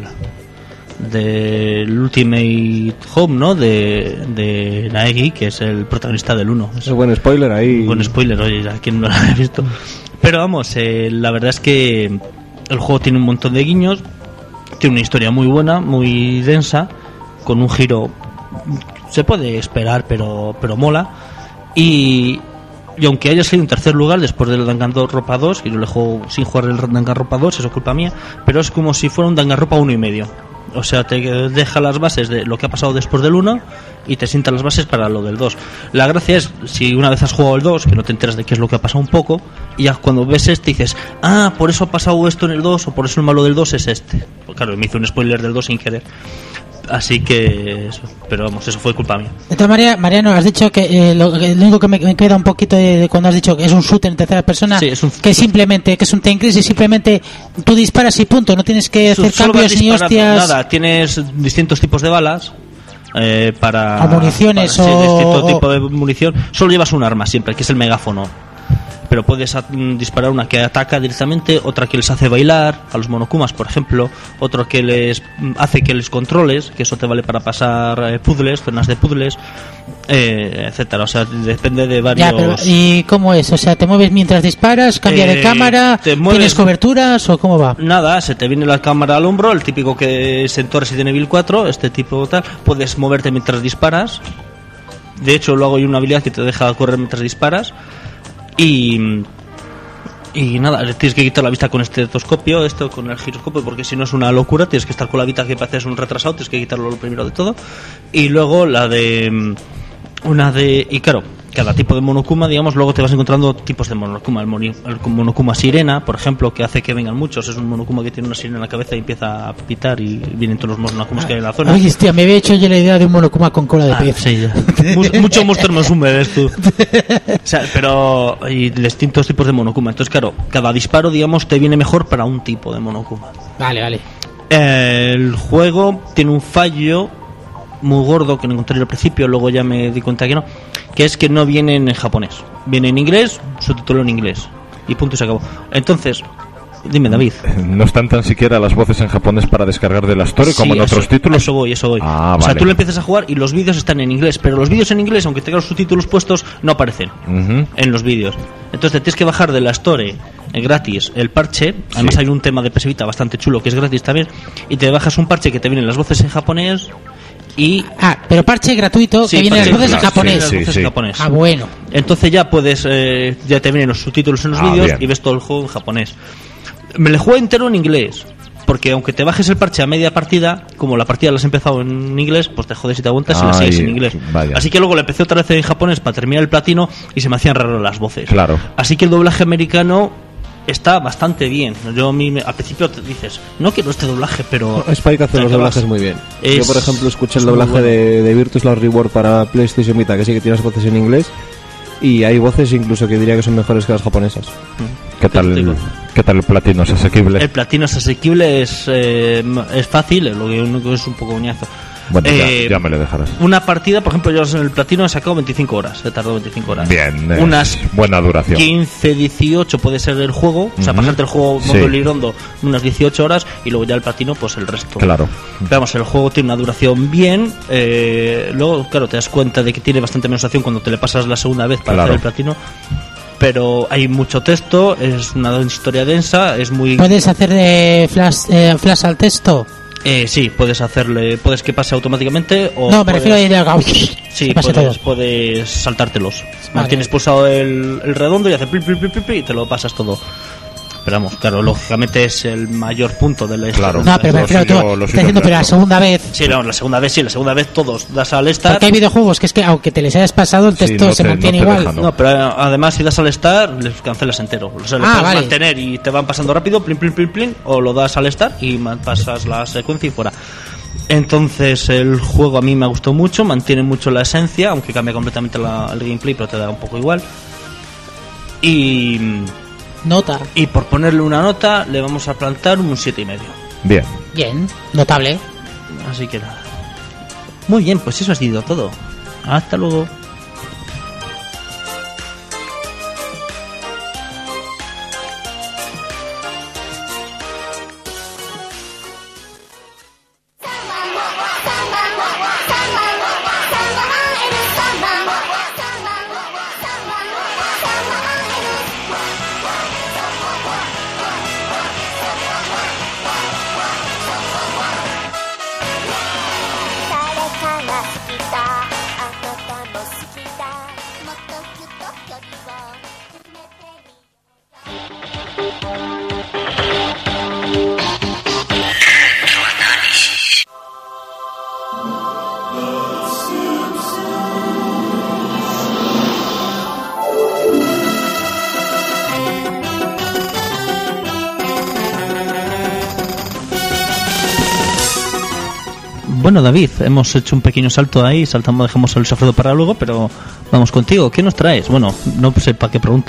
del Ultimate Home, ¿no? De, de Naegi, que es el protagonista del uno. Es un buen spoiler ahí. Buen spoiler, oye, a quien no lo haya visto. Pero vamos, eh, la verdad es que el juego tiene un montón de guiños, tiene una historia muy buena, muy densa, con un giro se puede esperar, pero pero mola. Y, y aunque haya salido en tercer lugar después del Danganronpa dos, que yo le juego sin jugar el Danganronpa dos, eso es culpa mía, pero es como si fuera un Danganronpa uno y medio. O sea, te deja las bases de lo que ha pasado después del uno y te sienta las bases para lo del dos. La gracia es, si una vez has jugado el dos, que no te enteras de qué es lo que ha pasado un poco, y ya cuando ves este dices, ah, por eso ha pasado esto en el dos, o por eso el malo del dos es este. Pues claro, me hizo un spoiler del dos sin querer. Así que eso, pero vamos, eso fue culpa mía. De todas maneras, Mariano, has dicho que eh, lo, lo único que me, me queda un poquito de, de cuando has dicho que es un shooter en tercera persona, sí, es un, que simplemente que es un time crisis, simplemente tú disparas y punto, no tienes que hacer cambios ni hostias. Nada, tienes distintos tipos de balas. Eh, para o municiones para, o sí, distinto tipo de munición. Solo llevas un arma siempre, que es el megáfono. Pero puedes a, disparar una que ataca directamente, otra que les hace bailar a los monokumas, por ejemplo, otro que les hace que les controles, que eso te vale para pasar eh, puzzles, zonas de puzzles, eh, etcétera. O sea, depende de varios. Ya, pero ¿y cómo es? O sea, ¿te mueves mientras disparas? ¿Cambia eh, de cámara? ¿Tienes coberturas o cómo va? Nada, se te viene la cámara al hombro, el típico que es en Resident Evil cuatro, este tipo tal. Puedes moverte mientras disparas. De hecho, luego hay una habilidad que te deja correr mientras disparas. Y y nada, tienes que quitar la vista con este estetoscopio, esto con el giroscopio, porque si no es una locura, tienes que estar con la vista que pareces un retrasado, tienes que quitarlo lo primero de todo. Y luego la de una de y claro, cada tipo de monokuma, digamos, luego te vas encontrando tipos de monokuma. El, moni, el monokuma sirena, por ejemplo, que hace que vengan muchos, es un monokuma que tiene una sirena en la cabeza y empieza a pitar y vienen todos los monokumas que hay en la zona. Oye, hostia, me había hecho yo la idea de un monokuma con cola de ah, pez. Sí, ya. Mucho Monster Musume ves tú. O sea, pero hay distintos tipos de monokuma. Entonces, claro, cada disparo, digamos, te viene mejor para un tipo de monokuma. Vale, vale. El juego tiene un fallo muy gordo que no encontré al principio, luego ya me di cuenta que no, que es que no viene en japonés, viene en inglés, subtítulo en inglés y punto y se acabó. Entonces, dime, David, ¿no están tan siquiera las voces en japonés para descargar de la Store sí, como en eso, otros títulos? Eso voy, eso voy. Ah, o sea, vale. tú le empiezas a jugar y los vídeos están en inglés, pero los vídeos en inglés, aunque tengan los subtítulos puestos, no aparecen uh-huh. en los vídeos. Entonces te tienes que bajar de la Store eh, gratis el parche. Además sí. Hay un tema de P S Vita bastante chulo que es gratis también, y te bajas un parche que te vienen las voces en japonés Y ah, pero parche gratuito sí, que viene las voces claro, en japonés. sí, sí, sí. en japonés. Ah, bueno. Entonces ya puedes, eh, ya te vienen los subtítulos en los Ah, vídeos bien. y ves todo el juego en japonés. Me lo juego entero en inglés, porque aunque te bajes el parche a media partida, como la partida la has empezado en inglés, pues te jodes y te aguantas y la Ay, sigues en inglés. vaya. Así que luego le empecé otra vez en japonés para terminar el platino y se me hacían raras las voces. Claro. Así que el doblaje americano está bastante bien. Yo a mí me- al principio te dices, no quiero este doblaje, pero Spike hace los te doblajes vas. muy bien. Es- Yo, por ejemplo, escuché el es muy doblaje bueno. de, de Virtus Last Reward para PlayStation Vita, que sí que tiene las voces en inglés. Y hay voces incluso que diría que son mejores que las japonesas. ¿Qué tal el, ¿qué tal el platino? ¿Es asequible? El platino es asequible, es, eh, es fácil, lo que único es un poco uñazo. Bueno, Eh, ya, ya me lo dejarás. Una partida, por ejemplo, yo en el platino he sacado veinticinco horas, he tardado veinticinco horas. Bien, es Unas buena duración. quince, dieciocho puede ser el juego, o sea, Ujú. pasarte el juego Sí. modo lirondo unas dieciocho horas y luego ya el platino, pues el resto. Claro. Pero vamos, el juego tiene una duración bien, eh, luego, claro, te das cuenta de que tiene bastante menos acción cuando te le pasas la segunda vez para Claro. hacer el platino. Pero hay mucho texto, es una historia densa, es muy... ¿Puedes hacer eh, flash, eh, flash al texto? Eh, sí, puedes hacerle, puedes que pase automáticamente o No, me puedes- refiero a ir a... Sí, que pase puedes, todo. puedes saltártelos. Vale. Mantienes pulsado el, el redondo y hace pli, pli, pli, pli, pli, y te lo pasas todo. Pero vamos, claro, lógicamente es el mayor punto de la Claro. No, pero me Lo refiero a suyo- tú. lo Estás suyo diciendo, es pero la esto. segunda vez. Sí, no, la segunda vez sí, la segunda vez todos das al start. Porque hay videojuegos que es que aunque te les hayas pasado, el Sí, texto no se te- mantiene no te igual. dejan, No, pero eh, además si das al start, les cancelas entero. O sea, lo Ah, puedes vale. mantener y te van pasando rápido, plin, plin, plin, plin, o lo das al start y ma- pasas la secuencia y fuera. Entonces el juego a mí me gustó mucho, mantiene mucho la esencia, aunque cambia completamente la- el gameplay, pero te da un poco igual. Y, Nota. y por ponerle una nota, le vamos a plantar un siete y medio. Bien. Bien, notable. Así que nada. Muy bien, pues eso ha sido todo. Hasta luego. Bueno, David, hemos hecho un pequeño salto ahí, saltamos, dejamos el sofredo para luego, pero vamos contigo. ¿Qué nos traes? Bueno, no sé para qué pregunta.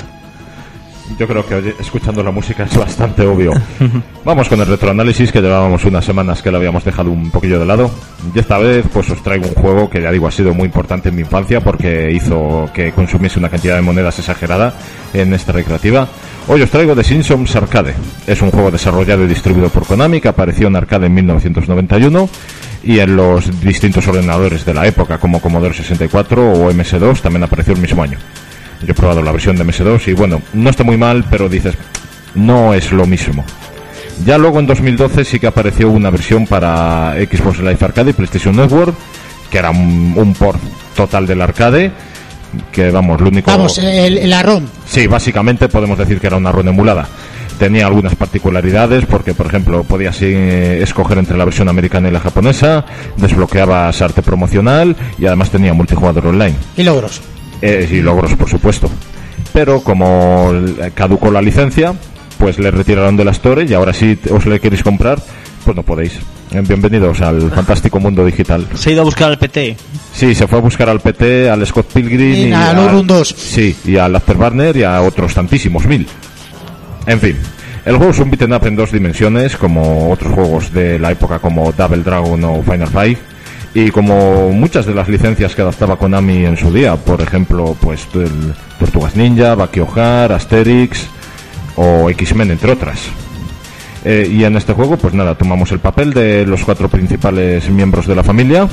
Yo creo que oye, escuchando la música es bastante obvio. Vamos con el retroanálisis, que llevábamos unas semanas que lo habíamos dejado un poquillo de lado. Y esta vez pues os traigo un juego que ya digo ha sido muy importante en mi infancia porque hizo que consumiese una cantidad de monedas exagerada en esta recreativa. Hoy os traigo The Simpsons Arcade. Es un juego desarrollado y distribuido por Konami que apareció en arcade en mil novecientos noventa y uno y en los distintos ordenadores de la época como Commodore sesenta y cuatro o eme ese dos también apareció el mismo año. Yo he probado la versión de eme ese dos y bueno, no está muy mal, pero dices, no es lo mismo. Ya luego en dos mil doce sí que apareció una versión para Xbox Live Arcade y PlayStation Network, que era un, un port total del arcade, que vamos, lo único... Vamos, el, el arrón. Sí, básicamente podemos decir que era una ROM emulada. Tenía algunas particularidades porque, por ejemplo, podías eh, escoger entre la versión americana y la japonesa, desbloqueabas arte promocional y además tenía multijugador online. Y logros. Eh, y logros, por supuesto. Pero como caducó la licencia, pues le retiraron de la Store y ahora si os le queréis comprar, pues no podéis. Eh, Bienvenidos al fantástico mundo digital. Se ha ido a buscar al P T. Sí, se fue a buscar al P T, al Scott Pilgrim Y y, al al- Outrun dos. Sí, y al Afterburner y a otros tantísimos mil. En fin, el juego es un beat'em up en dos dimensiones, como otros juegos de la época como Double Dragon o Final Fight, y como muchas de las licencias que adaptaba Konami en su día, por ejemplo, pues el Tortugas Ninja, Bakiohar, Asterix o X-Men, entre otras. Eh, y en este juego, pues nada, tomamos el papel de los cuatro principales miembros de la familia.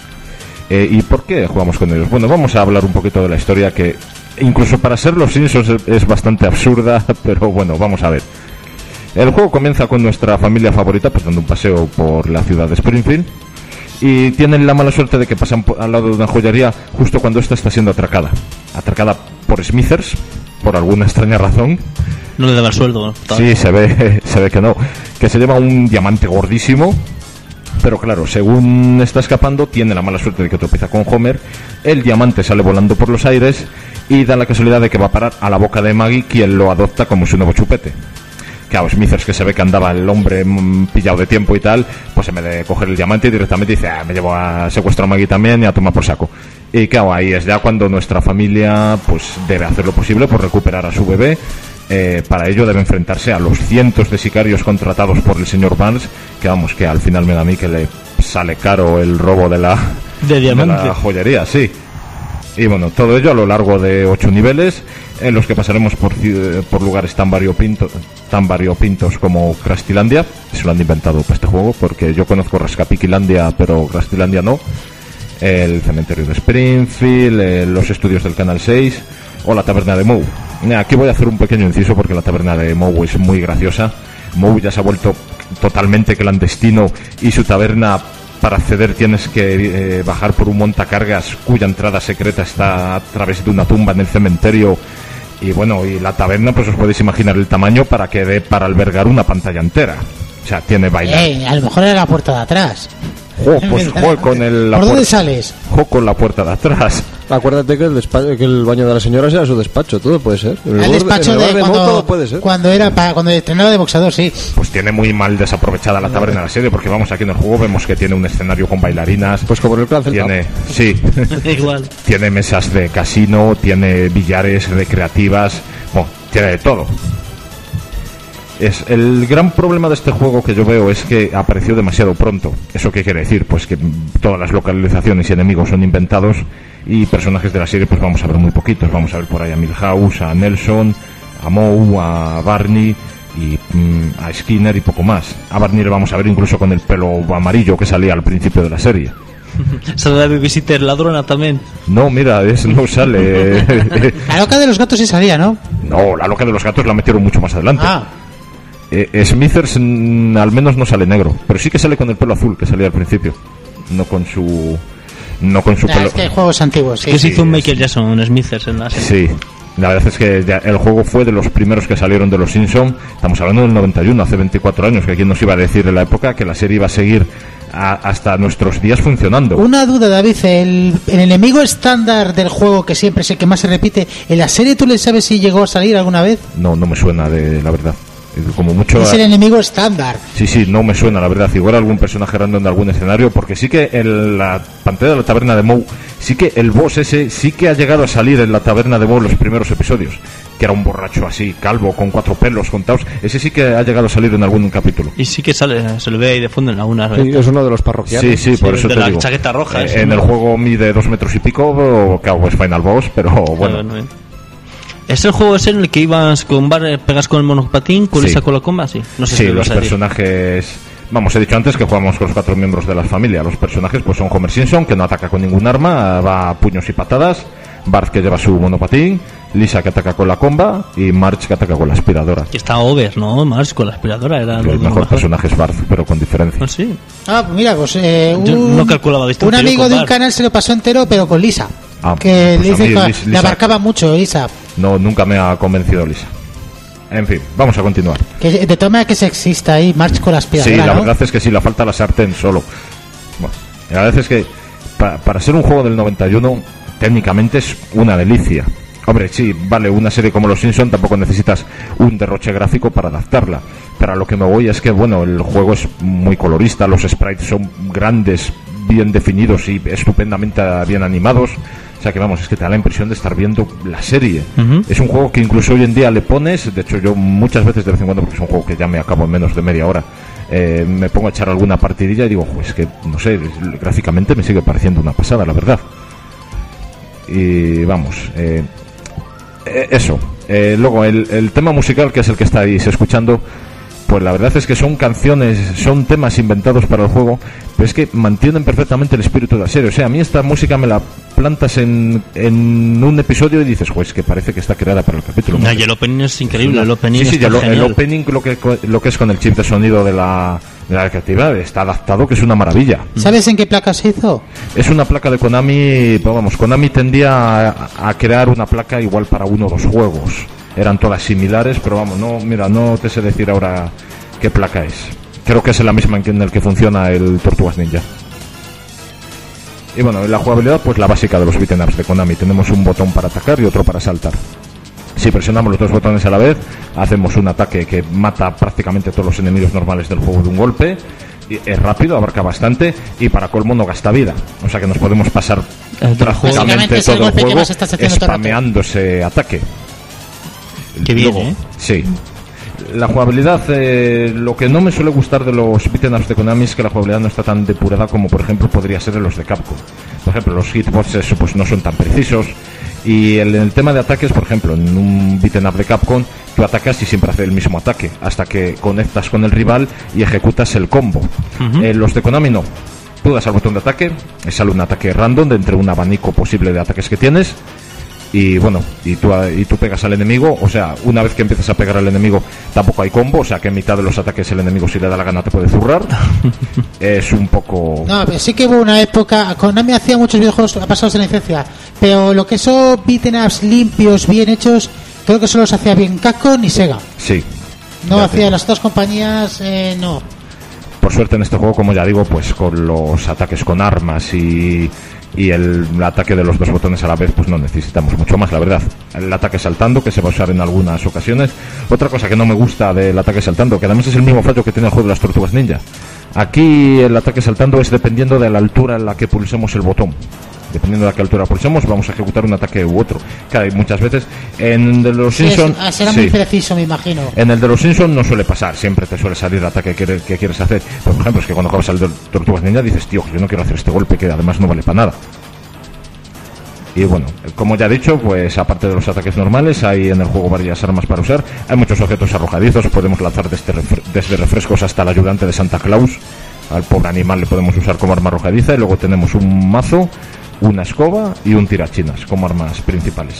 Eh, ¿Y por qué jugamos con ellos? Bueno, vamos a hablar un poquito de la historia que, incluso para ser los Simpsons, es, es bastante absurda, pero bueno, vamos a ver. El juego comienza con nuestra familia favorita, pues dando un paseo por la ciudad de Springfield. y tienen la mala suerte de que pasan al lado de una joyería justo cuando esta está siendo atracada. Atracada por Smithers, por alguna extraña razón. No le daba el sueldo. Sí, se ve, se ve que no. Que se lleva un diamante gordísimo. Pero claro, según está escapando, tiene la mala suerte de que tropieza con Homer. El diamante sale volando por los aires y da la casualidad de que va a parar a la boca de Maggie, quien lo adopta como su nuevo chupete. Claro, Smithers, que se ve que andaba el hombre mmm, pillado de tiempo y tal, pues en vez de coger el diamante directamente dice, ah, me llevo a secuestro a Maggie también y a tomar por saco. Y claro, ahí es ya cuando nuestra familia pues debe hacer lo posible por recuperar a su bebé. Eh, para ello debe enfrentarse a los cientos de sicarios contratados por el señor Barnes, que vamos, que al final me da a mí que le sale caro el robo de la, de diamante. De la joyería, sí. Y bueno, todo ello a lo largo de ocho niveles, en los que pasaremos por, por lugares tan variopintos, tan variopintos como Crastilandia. Se lo han inventado para este juego, porque yo conozco Rascapiquilandia, pero Crastilandia no. El cementerio de Springfield, eh, los estudios del Canal seis o la taberna de Moe. Aquí voy a hacer un pequeño inciso porque la taberna de Moe es muy graciosa. Moe ya se ha vuelto totalmente clandestino y su taberna, para acceder tienes que eh, bajar por un montacargas cuya entrada secreta está a través de una tumba en el cementerio. Y bueno, y la taberna, pues os podéis imaginar el tamaño para que dé para albergar una pantalla entera. O sea, tiene bailar. Eh, a lo mejor era la puerta de atrás. Jo, pues jo, con el, la ¿Por dónde puerta, sales? Jo, con la puerta de atrás. Acuérdate que el, despacho, que el baño de la señora sea su despacho, todo puede ser. El, El despacho en el de, de cuando, todo puede ser. cuando era para cuando entrenaba de boxeador, sí. Pues tiene muy mal desaprovechada la taberna de la serie, porque vamos, aquí en el juego vemos que tiene un escenario con bailarinas. Pues como en el Clan Celta. Tiene, sí. Igual. Tiene mesas de casino, tiene billares recreativas, bueno, tiene de todo. Es el gran problema de este juego que yo veo es que apareció demasiado pronto. ¿Eso qué quiere decir? Pues que todas las localizaciones y enemigos son inventados y personajes de la serie pues vamos a ver muy poquitos. Vamos a ver por ahí a Milhouse, a Nelson, a Moe, a Barney y mmm, a Skinner y poco más. A Barney le vamos a ver incluso con el pelo amarillo que salía al principio de la serie. ¿Sale la babysitter ladrona también? No, mira, es, no sale. La loca de los gatos sí salía, ¿no? No, la loca de los gatos la metieron mucho más adelante. Ah. Eh, Smithers mm, al menos no sale negro, pero sí que sale con el pelo azul que salía al principio, no con su no con su Ya, pelo. es que hay juegos antiguos, sí. Que se hizo un sí, Michael Jackson Smithers en la serie. Sí, la verdad es que ya el juego fue de los primeros que salieron de los Simpsons. Estamos hablando del noventa y uno, hace veinticuatro años, que quién nos iba a decir en la época que la serie iba a seguir a, hasta nuestros días funcionando. Una duda, David, el, el enemigo estándar del juego que siempre es el que más se repite, ¿en la serie tú le sabes si llegó a salir alguna vez? No, no me suena, de la verdad. Como mucho. Es el enemigo estándar. Sí, sí, no me suena, la verdad. Igual algún personaje random de algún escenario, porque sí que en la pantalla de la taberna de Moe, sí que el boss ese sí que ha llegado a salir en la taberna de Moe en los primeros episodios, que era un borracho así, calvo, con cuatro pelos contados. Ese sí que ha llegado a salir en algún capítulo. Y sí que sale, se lo ve ahí de fondo en alguna. Sí, es uno de los parroquianos. Sí, sí, por Sí, eso de te la digo. chaqueta roja, Eh, ese, en ¿no? el juego mide dos metros y pico, o que hago es Final Boss, pero bueno. Bueno, no. ¿Es el juego ese en el que ibas con bar, pegas con el monopatín, con Sí. esa con la comba? Sí, no sé Sí, si lo los vas a decir. personajes. Vamos, he dicho antes que jugamos con los cuatro miembros de la familia. Los personajes pues son Homer Simpson, que no ataca con ningún arma, va a puños y patadas. Bart, que lleva su monopatín. Lisa, que ataca con la comba. Y Marge, que ataca con la aspiradora. Que está over, ¿no? Más con la aspiradora era El lo mejor mejor. personaje es Bart, pero con diferencia. Ah, sí. Ah, pues mira, pues eh, Yo un, no calculaba un distancia, amigo yo de con un Bart. canal se lo pasó entero, pero con Lisa. Ah, que pues le, a mí, dice que Lis- le Lisa- abarcaba mucho, Lisa. No, nunca me ha convencido Lisa. En fin, vamos a continuar. Que de toma que sexista ahí, March con la aspiradora, Sí, la ¿no? verdad es que sí, la falta la sartén solo. Bueno, la verdad es que pa- para ser un juego del noventa y uno, técnicamente es una delicia. Hombre, sí, vale, una serie como Los Simpson tampoco necesitas un derroche gráfico para adaptarla. Pero a lo que me voy es que, bueno, el juego es muy colorista, los sprites son grandes, bien definidos y estupendamente bien animados. O sea que vamos, es que te da la impresión de estar viendo la serie. Ujú. Es un juego que incluso hoy en día le pones, de hecho yo muchas veces de vez en cuando, porque es un juego que ya me acabo en menos de media hora, eh, me pongo a echar alguna partidilla y digo, pues que, no sé, gráficamente me sigue pareciendo una pasada, la verdad. Y vamos, eh, eh, eso. Eh, luego, el, el tema musical, que es el que estáis escuchando, pues la verdad es que son canciones, son temas inventados para el juego, pero es que mantienen perfectamente el espíritu de la serie. O sea, a mí esta música me la plantas en, en un episodio y dices, pues que parece que está creada para el capítulo. No, y el opening es increíble, el opening Sí, sí, está ya lo- el genial. opening lo que, lo que es con el chip de sonido de la, La creatividad está adaptado, que es una maravilla. ¿Sabes en qué placa se hizo? Es una placa de Konami, pero vamos, Konami tendía a, a crear una placa igual para uno o dos juegos. Eran todas similares, pero vamos, no, mira, no te sé decir ahora qué placa es. Creo que es la misma en el que funciona el Tortugas Ninja. Y bueno, la jugabilidad, pues la básica de los beat'em ups de Konami. Tenemos un botón para atacar y otro para saltar. Si presionamos los dos botones a la vez, hacemos un ataque que mata prácticamente todos los enemigos normales del juego de un golpe. Y es rápido, abarca bastante y para colmo no gasta vida. O sea que nos podemos pasar prácticamente todo el juego spameando ese ataque. Qué bien, Luego, ¿eh? Sí. La jugabilidad, eh, lo que no me suele gustar de los beat'em ups de Konami es que la jugabilidad no está tan depurada como por ejemplo podría ser en los de Capcom. Por ejemplo, los hitboxes pues no son tan precisos. Y el, el tema de ataques, por ejemplo, en un beat'em up de Capcom, tú atacas y siempre hace el mismo ataque, hasta que conectas con el rival y ejecutas el combo. Uh-huh. Eh, los de Konami no. Tú das al botón de ataque, sale un ataque random de entre un abanico posible de ataques que tienes. Y bueno, y tú, y tú pegas al enemigo. O sea, una vez que empiezas a pegar al enemigo tampoco hay combo, o sea que en mitad de los ataques el enemigo, si le da la gana, te puede zurrar. Es un poco... No, pero sí que hubo una época, Konami hacía muchos videojuegos pasados de licencia, pero lo que son beat'em ups limpios, bien hechos, creo que solo los hacía bien Capcom y Sega. Sí. No hacía las otras compañías, eh, no. Por suerte en este juego, como ya digo, pues con los ataques con armas y... y el, el ataque de los dos botones a la vez, pues no necesitamos mucho más, la verdad. El ataque saltando, que se va a usar en algunas ocasiones. Otra cosa que no me gusta del ataque saltando, que además es el mismo fallo que tiene el juego de las Tortugas Ninja. Aquí el ataque saltando es dependiendo de la altura en la que pulsemos el botón. Dependiendo de a qué altura pulsemos, vamos a ejecutar un ataque u otro. Claro, muchas veces en el de los sí, Simpsons... Es, será sí. muy preciso, me imagino. En el de los Simpsons no suele pasar, siempre te suele salir el ataque que, que quieres hacer. Pero, por ejemplo, es que cuando acabas el de Tortugas Ninja dices, tío, yo no quiero hacer este golpe que además no vale para nada. Y bueno, como ya he dicho, pues aparte de los ataques normales, hay en el juego varias armas para usar. Hay muchos objetos arrojadizos, podemos lanzar desde, refre- desde refrescos hasta el ayudante de Santa Claus. Al pobre animal le podemos usar como arma arrojadiza. Y luego tenemos un mazo, una escoba y un tirachinas como armas principales.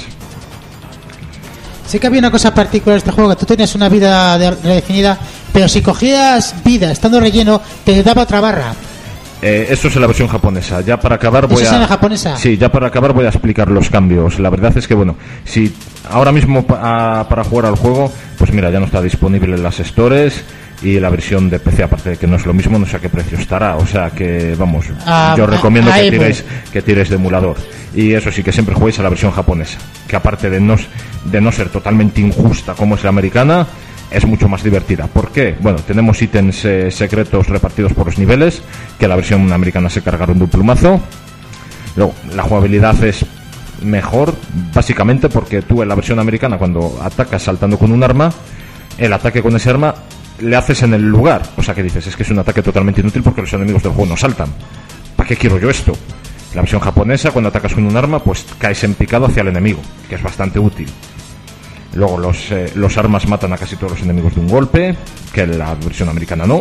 Sí que había una cosa particular en este juego, que tú tenías una vida de- redefinida, pero si cogías vida estando relleno, te daba otra barra. Eh, eso es en la versión japonesa. Ya para acabar voy ¿Eso a... es en la japonesa? Sí, ya para acabar voy a explicar los cambios. La verdad es que, bueno, si ahora mismo pa- a, para jugar al juego, pues mira, ya no está disponible en las stores. Y la versión de P C, aparte de que no es lo mismo, no sé a qué precio estará. O sea que, vamos, ah, yo recomiendo que tiréis, que tiréis de emulador. Y eso sí, que siempre juguéis a la versión japonesa, que aparte de no, de no ser totalmente injusta como es la americana, es mucho más divertida. ¿Por qué? Bueno, tenemos ítems eh, secretos repartidos por los niveles, que la versión americana se cargaron de un plumazo. Luego, la jugabilidad es mejor, básicamente porque tú en la versión americana, cuando atacas saltando con un arma, el ataque con ese arma le haces en el lugar. O sea que dices, es que es un ataque totalmente inútil porque los enemigos del juego no saltan. ¿Para qué quiero yo esto? La versión japonesa, cuando atacas con un arma, pues caes en picado hacia el enemigo, que es bastante útil. Luego los, eh, los armas matan a casi todos los enemigos de un golpe, que en la versión americana no.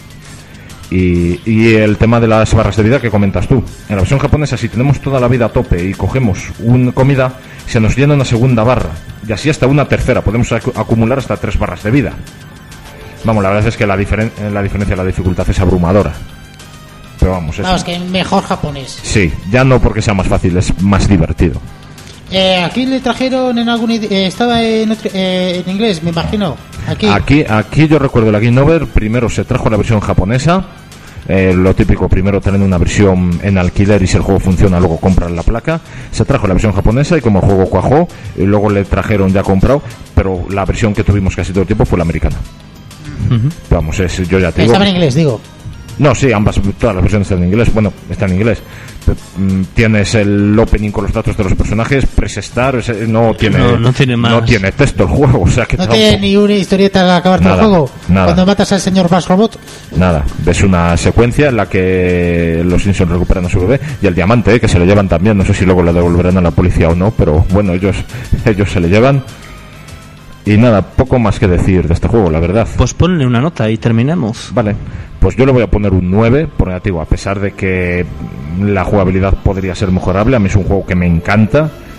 Y, y el tema de las barras de vida que comentas tú. En la versión japonesa, si tenemos toda la vida a tope y cogemos una comida, se nos llena una segunda barra. Y así hasta una tercera. Podemos ac- acumular hasta tres barras de vida. Vamos, la verdad es que la, diferen- la diferencia de la dificultad es abrumadora. Pero vamos, es... Vamos, que mejor japonés. Sí, ya no porque sea más fácil, es más divertido. Eh, aquí le trajeron en algún idi- eh, estaba en, otro- eh, en inglés, me imagino. Aquí. Aquí, aquí yo recuerdo la Game Over, primero se trajo la versión japonesa, eh, lo típico, primero tener una versión en alquiler y si el juego funciona luego compran la placa. Se trajo la versión japonesa y como el juego cuajó, y luego le trajeron ya comprado, pero la versión que tuvimos casi todo el tiempo fue la americana. Uh-huh. Vamos, es, yo ya te digo... Estaba en inglés, digo. No, sí, ambas, todas las versiones están en inglés. Bueno, están en inglés. Tienes el opening con los datos de los personajes, Press Start, no tiene, no, no tiene más. No tiene texto el juego, o sea que no tiene un... ni una historieta al acabar todo el juego. Nada. Cuando matas al señor Bass Robot. Nada, ves una secuencia en la que los Simpsons recuperan a su bebé y el diamante, eh, que se lo llevan también. No sé si luego le devolverán a la policía o no, pero bueno, ellos, ellos se le llevan. Y nada, poco más que decir de este juego, la verdad. Pues ponle una nota y terminamos. Vale, pues yo le voy a poner un nueve por negativo, a pesar de que la jugabilidad podría ser mejorable. A mí es un juego que me encanta,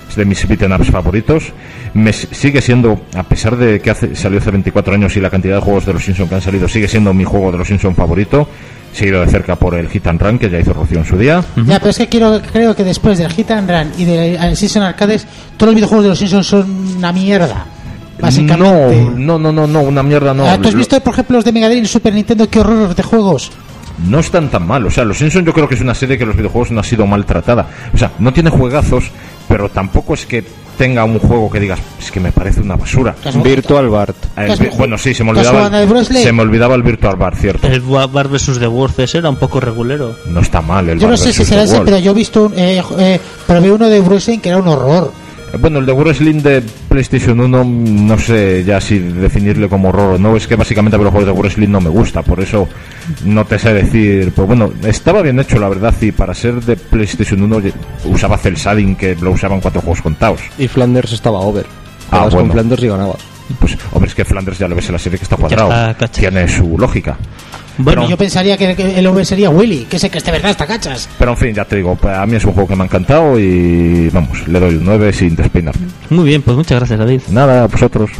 es de mis beat'em ups favoritos. Me sigue siendo, a pesar de que hace, salió hace veinticuatro años y la cantidad de juegos de los Simpsons que han salido, sigue siendo mi juego de los Simpsons favorito, seguido de cerca por el Hit and Run, que ya hizo Rocío en su día. Ya, pero es que quiero, creo que después del Hit and Run y del Simpsons Arcades, todos los videojuegos de los Simpsons son una mierda. Básicamente. No, no, no, no, una mierda no. ¿Tú has visto, por ejemplo, los de Mega Drive y Super Nintendo? ¡Qué horror de juegos! No están tan mal, o sea, los Simpsons yo creo que es una serie que los videojuegos no ha sido maltratada. O sea, no tiene juegazos, pero tampoco es que tenga un juego que digas, es que me parece una basura. Virtual Bart. El, bueno, sí, se me olvidaba el, se me olvidaba el Virtual Bart, cierto. El Bart versus The World ese era un poco regulero. No está mal el Yo Bart no sé si será ese, pero yo he visto un, eh, eh, probé uno de Wrestling que era un horror. Bueno, el de Wrestling de PlayStation uno, no sé ya si definirle como horror o no. Es que básicamente los juegos de Wrestling no me gusta, por eso no te sé decir. Pues bueno, estaba bien hecho, la verdad, y para ser de PlayStation uno usaba Cel Shading, que lo usaban cuatro juegos contados. Y Flanders estaba over. Ah, bueno. Con Flanders y ganaba. Pues, hombre, es que Flanders ya lo ves en la serie que está cuadrado. Está, tiene su lógica. Bueno, pero yo pensaría que el over sería Willy, que sé que es de verdad, está cachas. Pero en fin, ya te digo, a mí es un juego que me ha encantado y vamos, le doy un nueve sin despeinarme. Muy bien, pues muchas gracias, David. Nada, a vosotros.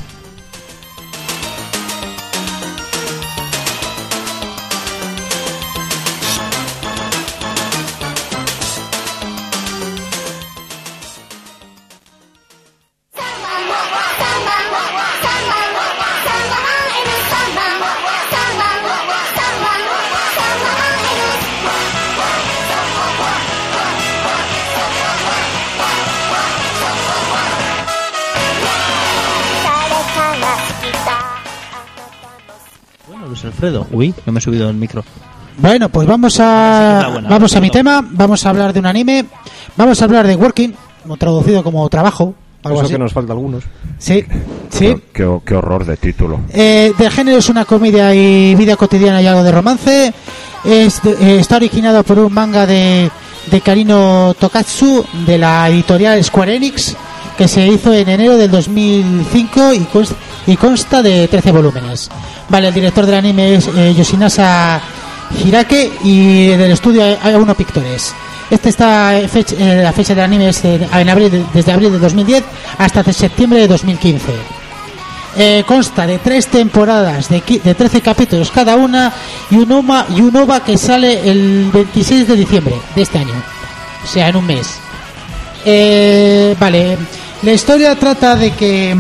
Alfredo, uy, no me he subido el micro. Bueno, pues vamos a vamos a mi tema. Vamos a hablar de un anime. Vamos a hablar de Working, traducido como trabajo. Algo Eso así. que nos falta algunos. Sí, sí. Qué, qué, qué horror de título. Eh, del género es una comedia y vida cotidiana y algo de romance. Es de, eh, está originado por un manga de de Karino Tokatsu de la editorial Square Enix, que se hizo en enero del dos mil cinco y consta, y consta de trece volúmenes. Vale, el director del anime es eh, Yoshinasa Hirake y del estudio A uno Pictures. Este está fecha, eh, la fecha del anime es en, en abril de, desde abril de dos mil diez hasta septiembre de dos mil quince. Eh, consta de tres temporadas de, de trece capítulos cada una y un O V A, y un O V A que sale el veintiséis de diciembre de este año, o sea, en un mes. Eh, vale, la historia trata de que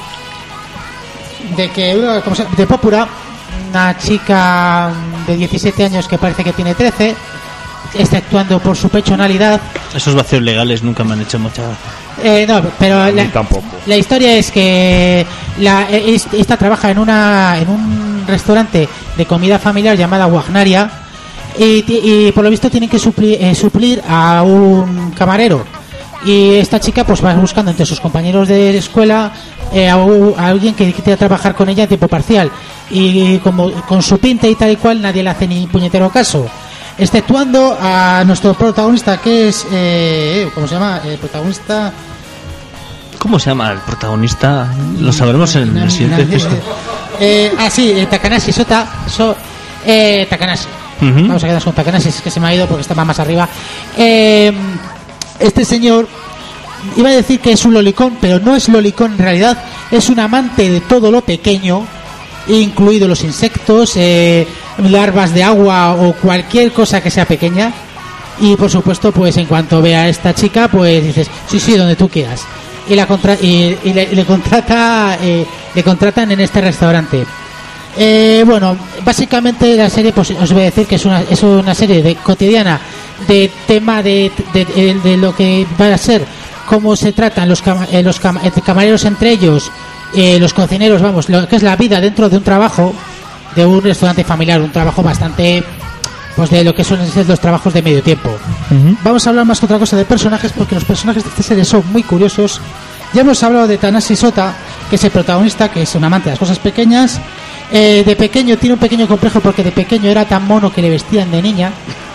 de que ¿cómo se llama? De Popura, una chica de diecisiete años que parece que tiene trece, está actuando por su personalidad. Esos vacíos legales nunca me han hecho mucha. Eh, no, pero la, tampoco. La historia es que la, esta trabaja en una en un restaurante de comida familiar llamada Wagnaria y, y por lo visto tienen que suplir, eh, suplir a un camarero, y esta chica pues va buscando entre sus compañeros de escuela eh, a, a alguien que quiera trabajar con ella a tiempo parcial, y como con su pinta y tal y cual nadie le hace ni puñetero caso, exceptuando a nuestro protagonista, que es eh, ¿cómo se llama? El protagonista. ¿Cómo se llama el protagonista? Lo sabremos en el siguiente episodio. Eh, ah, sí, eh, Takanashi Sota. So, eh, Takanashi. Uh-huh. Vamos a quedarnos con Takanashi, es que se me ha ido porque estaba más arriba. Eh, este señor, iba a decir que es un lolicón, pero no es lolicón en realidad. Es un amante de todo lo pequeño, incluido los insectos, eh, larvas de agua o cualquier cosa que sea pequeña. Y por supuesto, pues en cuanto vea a esta chica, pues dices, sí, sí, donde tú quieras. Y la contra y, y, le, y le contrata eh, le contratan en este restaurante. Eh, bueno, básicamente la serie, pues os voy a decir que es una es una serie de cotidiana de tema de, de, de, de lo que va a ser, cómo se tratan los cama, eh, los cam, eh, camareros entre ellos, eh, los cocineros, vamos, lo que es la vida dentro de un trabajo de un restaurante familiar, un trabajo bastante, pues de lo que suelen ser los trabajos de medio tiempo. Uh-huh. Vamos a hablar más que otra cosa de personajes, porque los personajes de esta serie son muy curiosos. Ya hemos hablado de Tanashi Sota, que es el protagonista, que es un amante de las cosas pequeñas. Eh, de pequeño tiene un pequeño complejo porque de pequeño era tan mono que le vestían de niña.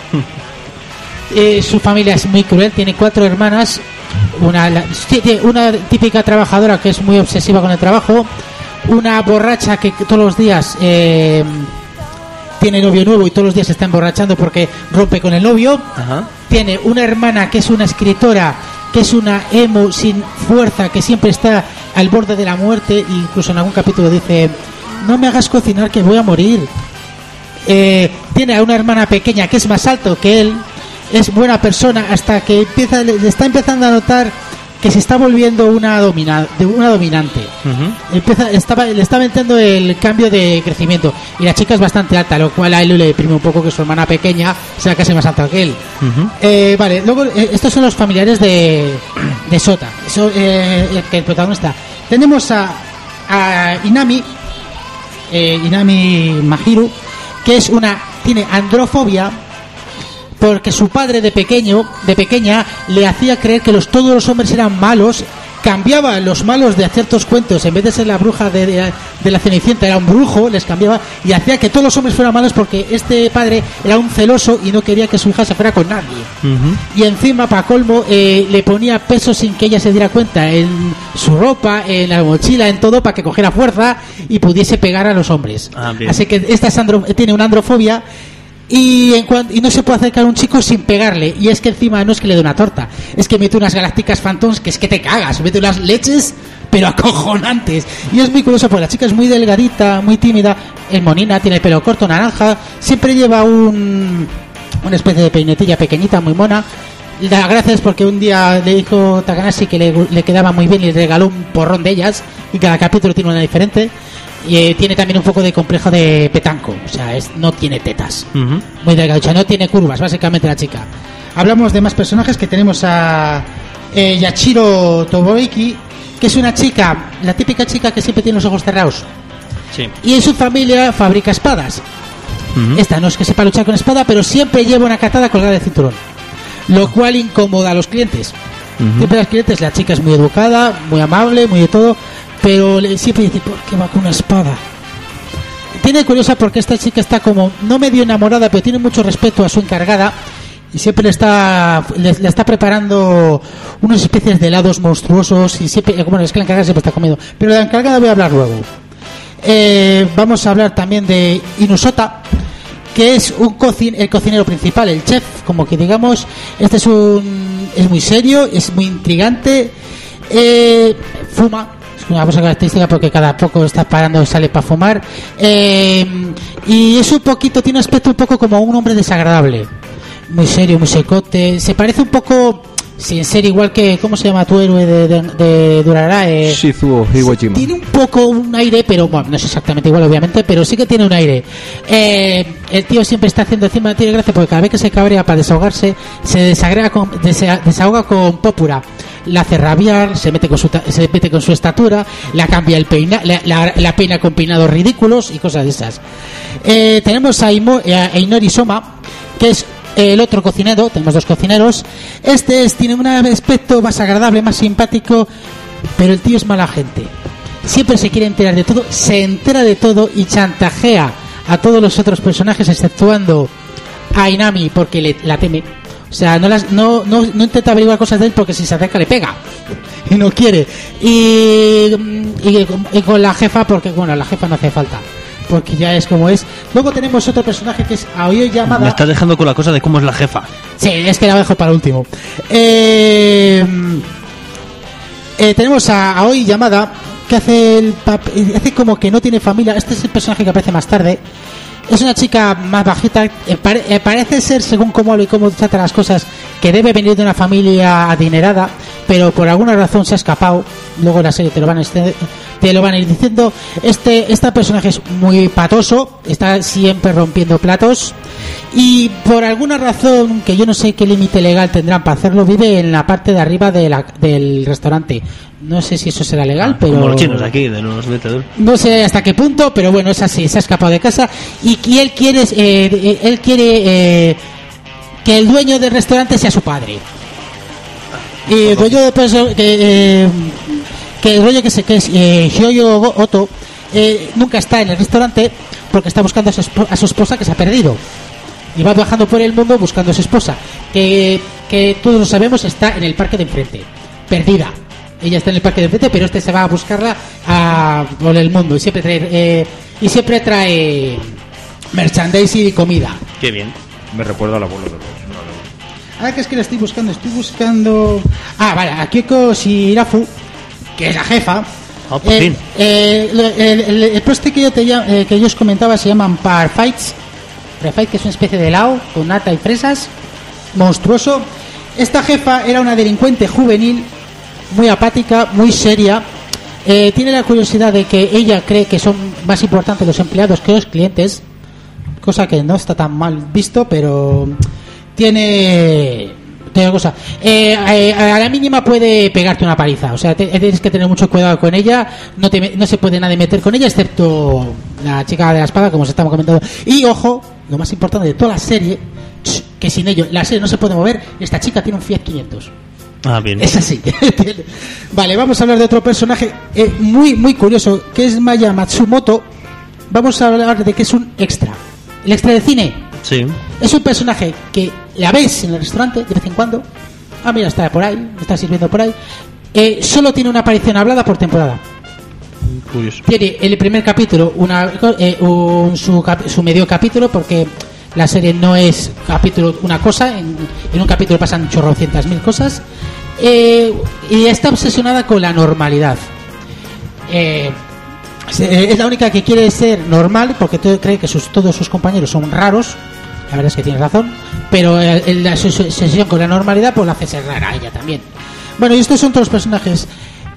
Eh, su familia es muy cruel, tiene cuatro hermanas, una, la, una típica trabajadora que es muy obsesiva con el trabajo, una borracha que todos los días eh, tiene novio nuevo y todos los días se está emborrachando porque rompe con el novio. Ajá. Tiene una hermana que es una escritora que es una emo sin fuerza, que siempre está al borde de la muerte, e incluso en algún capítulo dice: no me hagas cocinar que voy a morir. Eh, tiene a una hermana pequeña que es más alto que él, es buena persona, hasta que empieza, le está empezando a notar que se está volviendo una domina, una dominante. Uh-huh. Empieza, estaba, le estaba entrando el cambio de crecimiento, y la chica es bastante alta, lo cual a él le deprime un poco que su hermana pequeña sea casi más alta que él. Uh-huh. Eh, vale, luego eh, estos son los familiares de, de Sota, so, eh, el, que el protagonista. Tenemos a, a Inami, eh, Inami Mahiru, que es una tiene androfobia, porque su padre de pequeño, de pequeña, le hacía creer que los, todos los hombres eran malos, cambiaba los malos de ciertos cuentos, en vez de ser la bruja de, de, de la Cenicienta, era un brujo, les cambiaba, y hacía que todos los hombres fueran malos porque este padre era un celoso y no quería que su hija se fuera con nadie. Uh-huh. Y encima, para colmo, eh, le ponía peso sin que ella se diera cuenta, en su ropa, en la mochila, en todo, para que cogiera fuerza y pudiese pegar a los hombres. Ah, así que esta es andro, tiene una androfobia. Y, en cuanto, y no se puede acercar a un chico sin pegarle. Y es que encima no es que le dé una torta, es que mete unas galácticas Phantoms que es que te cagas, mete unas leches pero acojonantes. Y es muy curioso porque la chica es muy delgadita, muy tímida, es monina, tiene el pelo corto, naranja, siempre lleva un una especie de peinetilla pequeñita, muy mona. La gracia es porque un día le dijo Takanashi que le, le quedaba muy bien y le regaló un porrón de ellas, y cada capítulo tiene una diferente. Y eh, tiene también un poco de complejo de petanco, o sea, es, no tiene tetas. Uh-huh. Muy delgaducha, no tiene curvas, básicamente la chica. Hablamos de más personajes, que tenemos a eh, Yachiro Toboiki, que es una chica, la típica chica que siempre tiene los ojos cerrados. Sí. Y en su familia fabrica espadas. Uh-huh. Esta no es que sepa luchar con espada, pero siempre lleva una katana colgada del cinturón, lo cual incomoda a los clientes. Uh-huh. Siempre a los clientes, la chica es muy educada, muy amable, muy de todo, pero siempre dice: ¿por qué va con una espada? Tiene curiosa porque esta chica está como no medio enamorada, pero tiene mucho respeto a su encargada, y siempre le está le, le está preparando unas especies de helados monstruosos, y siempre, bueno, es que la encargada siempre está comiendo, pero de la encargada voy a hablar luego. Eh, vamos a hablar también de Inusota, que es un cocin el cocinero principal, el chef, como que digamos. Este es un es muy serio, es muy intrigante, eh, fuma. Una cosa característica porque cada poco está parando y sale para fumar, eh, y es un poquito, tiene un aspecto un poco como un hombre desagradable, muy serio, muy secote, se parece un poco, sin ser igual que, ¿cómo se llama tu héroe de, de, de Durarara? Eh, Shizuo Iwajima. Tiene un poco un aire, pero bueno, no es exactamente igual obviamente, pero sí que tiene un aire. Eh, el tío siempre está haciendo, encima tiene gracia porque cada vez que se cabrea para desahogarse, se desagrega con, desa, desahoga con púrpura, la hace rabiar, se mete con su se mete con su estatura, la cambia el peina, la, la, la peina con peinados ridículos y cosas de esas. Eh, tenemos a, Imo, a Inori Soma, que es el otro cocinero. Tenemos dos cocineros. Este es, tiene un aspecto más agradable, más simpático, pero el tío es mala gente. Siempre se quiere enterar de todo, se entera de todo y chantajea a todos los otros personajes, exceptuando a Inami, porque le, la teme. O sea, no, las, no, no, no intenta averiguar cosas de él porque si se acerca le pega y no quiere. Y, y, y con la jefa, porque bueno, la jefa no hace falta, porque ya es como es. Luego tenemos otro personaje que es Aoi Yamada. Me estás dejando con la cosa de cómo es la jefa. Sí, es que la dejo para último. Eh, eh, tenemos a Aoi Yamada, que hace el papel, hace como que no tiene familia. Este es el personaje que aparece más tarde. Es una chica más bajita, eh, pare, eh, parece ser, según cómo habla y cómo trata las cosas, que debe venir de una familia adinerada, pero por alguna razón se ha escapado. Luego en la serie te lo van a, te lo van a ir diciendo. Este, este personaje es muy patoso, está siempre rompiendo platos, y por alguna razón, que yo no sé qué límite legal tendrán para hacerlo, vive en la parte de arriba de la, del restaurante. No sé si eso será legal, ah, pero... Como los chinos aquí, de los metedores. No sé hasta qué punto, pero bueno, es así, se ha escapado de casa, y, y él quiere, eh, él quiere eh, que el dueño del restaurante sea su padre. Y el dueño de peso, que, eh, que el dueño que, se, que es eh, Hyoyo Oto, eh, nunca está en el restaurante porque está buscando a su, a su esposa, que se ha perdido. Y va viajando por el mundo buscando a su esposa, que, que todos lo sabemos, está en el parque de enfrente, perdida. Ella está en el parque de enfrente, pero este se va a buscarla a, por el mundo, y siempre trae eh, y siempre trae merchandising y comida. Qué bien. Me recuerda al abuelo de los. Ahora que es que la estoy buscando, estoy buscando... Ah, vale, a Kyoko Shirafu, que es la jefa. Oh, por eh, fin. Eh, el, el, el poste que yo, te, eh, que yo os comentaba se llaman Par Fights. Par Fight, que es una especie de helado con nata y fresas. Monstruoso. Esta jefa era una delincuente juvenil, muy apática, muy seria. Eh, tiene la curiosidad de que ella cree que son más importantes los empleados que los clientes, cosa que no está tan mal visto, pero tiene, tiene cosa. Eh, eh, a la mínima puede pegarte una paliza, o sea, te, tienes que tener mucho cuidado con ella. No, te, no se puede nadie meter con ella, excepto la chica de la espada, como os estamos comentando. Y ojo, lo más importante de toda la serie, que sin ello la serie no se puede mover. Esta chica tiene un Fiat quinientos. Ah, bien. Es así. Vale, vamos a hablar de otro personaje eh, muy muy curioso, que es Maya Matsumoto. Vamos a hablar de que es un extra. El extra de cine. Sí. Es un personaje que la ves en el restaurante de vez en cuando. Ah, mira, está por ahí, está sirviendo por ahí. Eh, solo tiene una aparición hablada por temporada. Curioso. Tiene el primer capítulo una eh, un, su, cap, su medio capítulo, porque la serie no es capítulo una cosa, en, en un capítulo pasan chorrocientas mil cosas. Eh, y está obsesionada con la normalidad. Eh, es la única que quiere ser normal, porque todo, cree que sus, todos sus compañeros son raros. La verdad es que tienes razón, pero el, el, la obsesión con la normalidad pues la hace ser rara a ella también. Bueno, y estos son todos los personajes.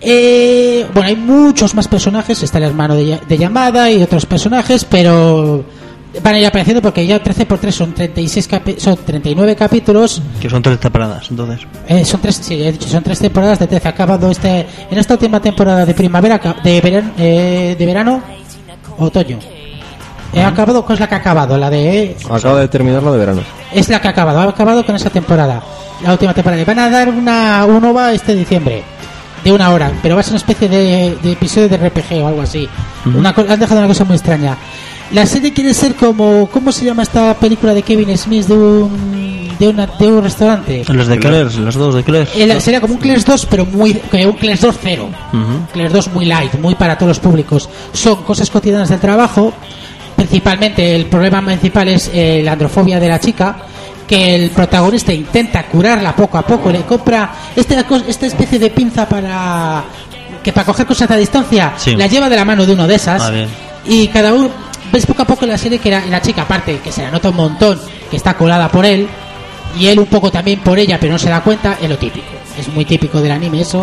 Eh, bueno, hay muchos más personajes. Está el hermano de, de Yamada y otros personajes, pero van a ir apareciendo porque ya trece por tres son treinta y seis capi- son treinta y nueve capítulos, que son tres temporadas, entonces. Eh, son tres, sí, he dicho, son tres temporadas de trece. Ha acabado este en esta última temporada de primavera, de verano, eh, de verano, otoño. He acabado, ¿cuál es la que ha acabado? La de eh, Acaba de terminar la de verano. es la que ha acabado, ha acabado con esa temporada, la última temporada. Van a dar una un O V A este diciembre de una hora, pero va a ser una especie de, de episodio de R P G o algo así. Uh-huh. Una, han dejado una cosa muy extraña. La serie quiere ser como, ¿cómo se llama esta película de Kevin Smith de un de, una, de un restaurante? Los de Claire's, los dos de Claire's. El, sería como un Claire's dos, pero muy un Claire's dos cero. Uh-huh. Claire's dos muy light, muy para todos los públicos. Son cosas cotidianas del trabajo. Principalmente el problema principal es eh, la androfobia de la chica, que el protagonista intenta curarla poco a poco. Le compra esta, esta especie de pinza para que para coger cosas a distancia, sí. La lleva de la mano de uno de esas. Ah, bien. Y cada uno ves poco a poco en la serie que la, la chica, aparte que se la nota un montón, que está colada por él, y él un poco también por ella, pero no se da cuenta. Es lo típico, es muy típico del anime eso.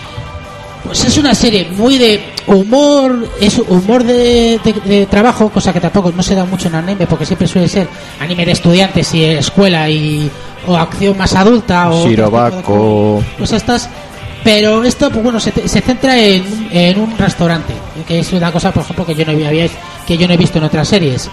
Pues es una serie muy de humor, es humor de, de, de trabajo, cosa que tampoco no se da mucho en anime, porque siempre suele ser anime de estudiantes y escuela y o acción más adulta o Shirobako, pues estas. Pero esto, pues bueno, se, se centra en, en un restaurante, que es una cosa, por ejemplo, que yo no había, que yo no he visto en otras series.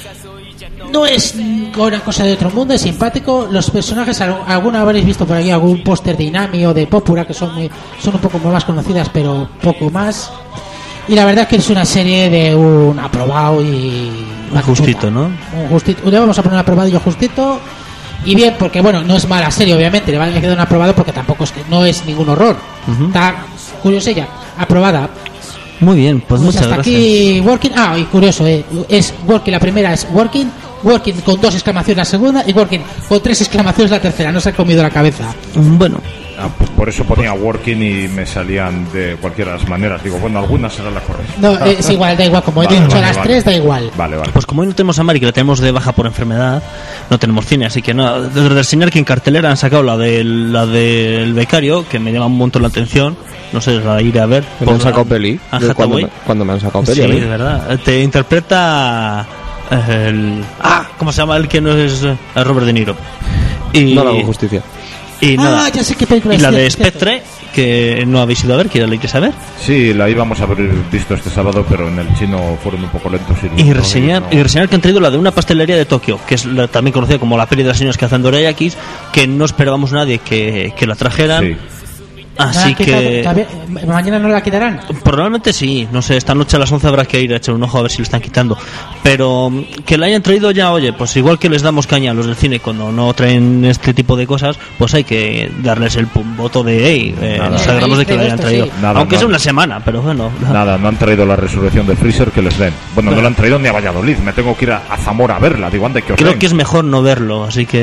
No es una cosa de otro mundo, es simpático. Los personajes, alguna habréis visto por aquí algún póster de Inami o de Popura, que son muy, son un poco más conocidas, pero poco más. Y la verdad es que es una serie de un aprobado y un justito, ¿no? Un justito. Le vamos a poner un aprobado y un justito. Y bien, porque bueno, no es mala serie, obviamente. Le va a quedar un aprobado porque tampoco es que no es ningún horror. Uh-huh. Está curiosilla, aprobada. Muy bien, pues, pues muchas hasta gracias. Aquí Working, ah, y curioso, eh, es Working, la primera es Working, Working con dos exclamaciones la segunda y Working con tres exclamaciones la tercera. No se ha comido la cabeza. Bueno, ah, pues por eso ponía Working y me salían de cualquiera de las maneras. Digo, bueno, alguna será la correcta. No, eh, es igual, da igual, como vale, he dicho vale, las vale. tres, da igual. Vale, vale. Pues como hoy no tenemos a Mari, que la tenemos de baja por enfermedad, no tenemos cine, así que no. Desde reseñar que en cartelera han sacado la del la del becario, que me llama un montón la atención. No sé, la iré a ver. ¿Me han sacado peli? ¿Cuándo me, cuando me han sacado peli? Sí, de verdad. Te interpreta el... Ah, ¿cómo se llama? El que no es Robert De Niro. Y, no le hago justicia. Y ah, nada. Ya sé qué película y es. la de Spectre, que no habéis ido a ver, que la queréis saber. Sí, la íbamos a haber visto este sábado, pero en el chino fueron un poco lentos. Y, y, reseñar, no... y reseñar que han traído la de una pastelería de Tokio, que es la, también conocida como la peli de las señoras que hacen dorayakis, que no esperábamos nadie que, que la trajeran. Sí. Así que... ¿Mañana no la quitarán? Probablemente sí, no sé, esta noche a las once habrá que ir a echar un ojo a ver si le están quitando. Pero que la hayan traído ya, oye, pues igual que les damos caña a los del cine cuando no traen este tipo de cosas, pues hay que darles el voto de, hey, eh, nos alegramos de que lo hayan traído. Sí. Nada, aunque no, sea una semana, pero bueno. Nada, no han traído la resurrección del Freezer, que les den. Bueno, bueno, no la han traído ni a Valladolid, me tengo que ir a, a Zamora a verla, digo, anda que os Creo den. que es mejor no verlo, así que...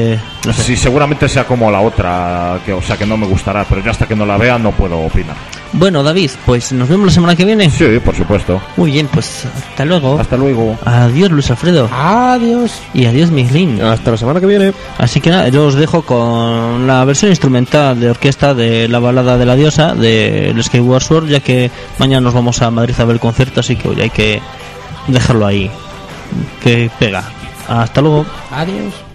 No sé. Sí, seguramente sea como la otra, que, o sea, que no me gustará, pero ya hasta que no la vea no puedo opinar. Bueno, David, pues nos vemos la semana que viene. Sí, por supuesto. Muy bien, pues hasta luego. Hasta luego. Adiós, Luis Alfredo. Adiós. Y adiós, Mislin. Hasta la semana que viene. Así que nada, yo os dejo con la versión instrumental de orquesta de la balada de la diosa de el Skyward Sword, ya que mañana nos vamos a Madrid a ver el concierto, así que hoy hay que dejarlo ahí, que pega. Hasta luego. Adiós.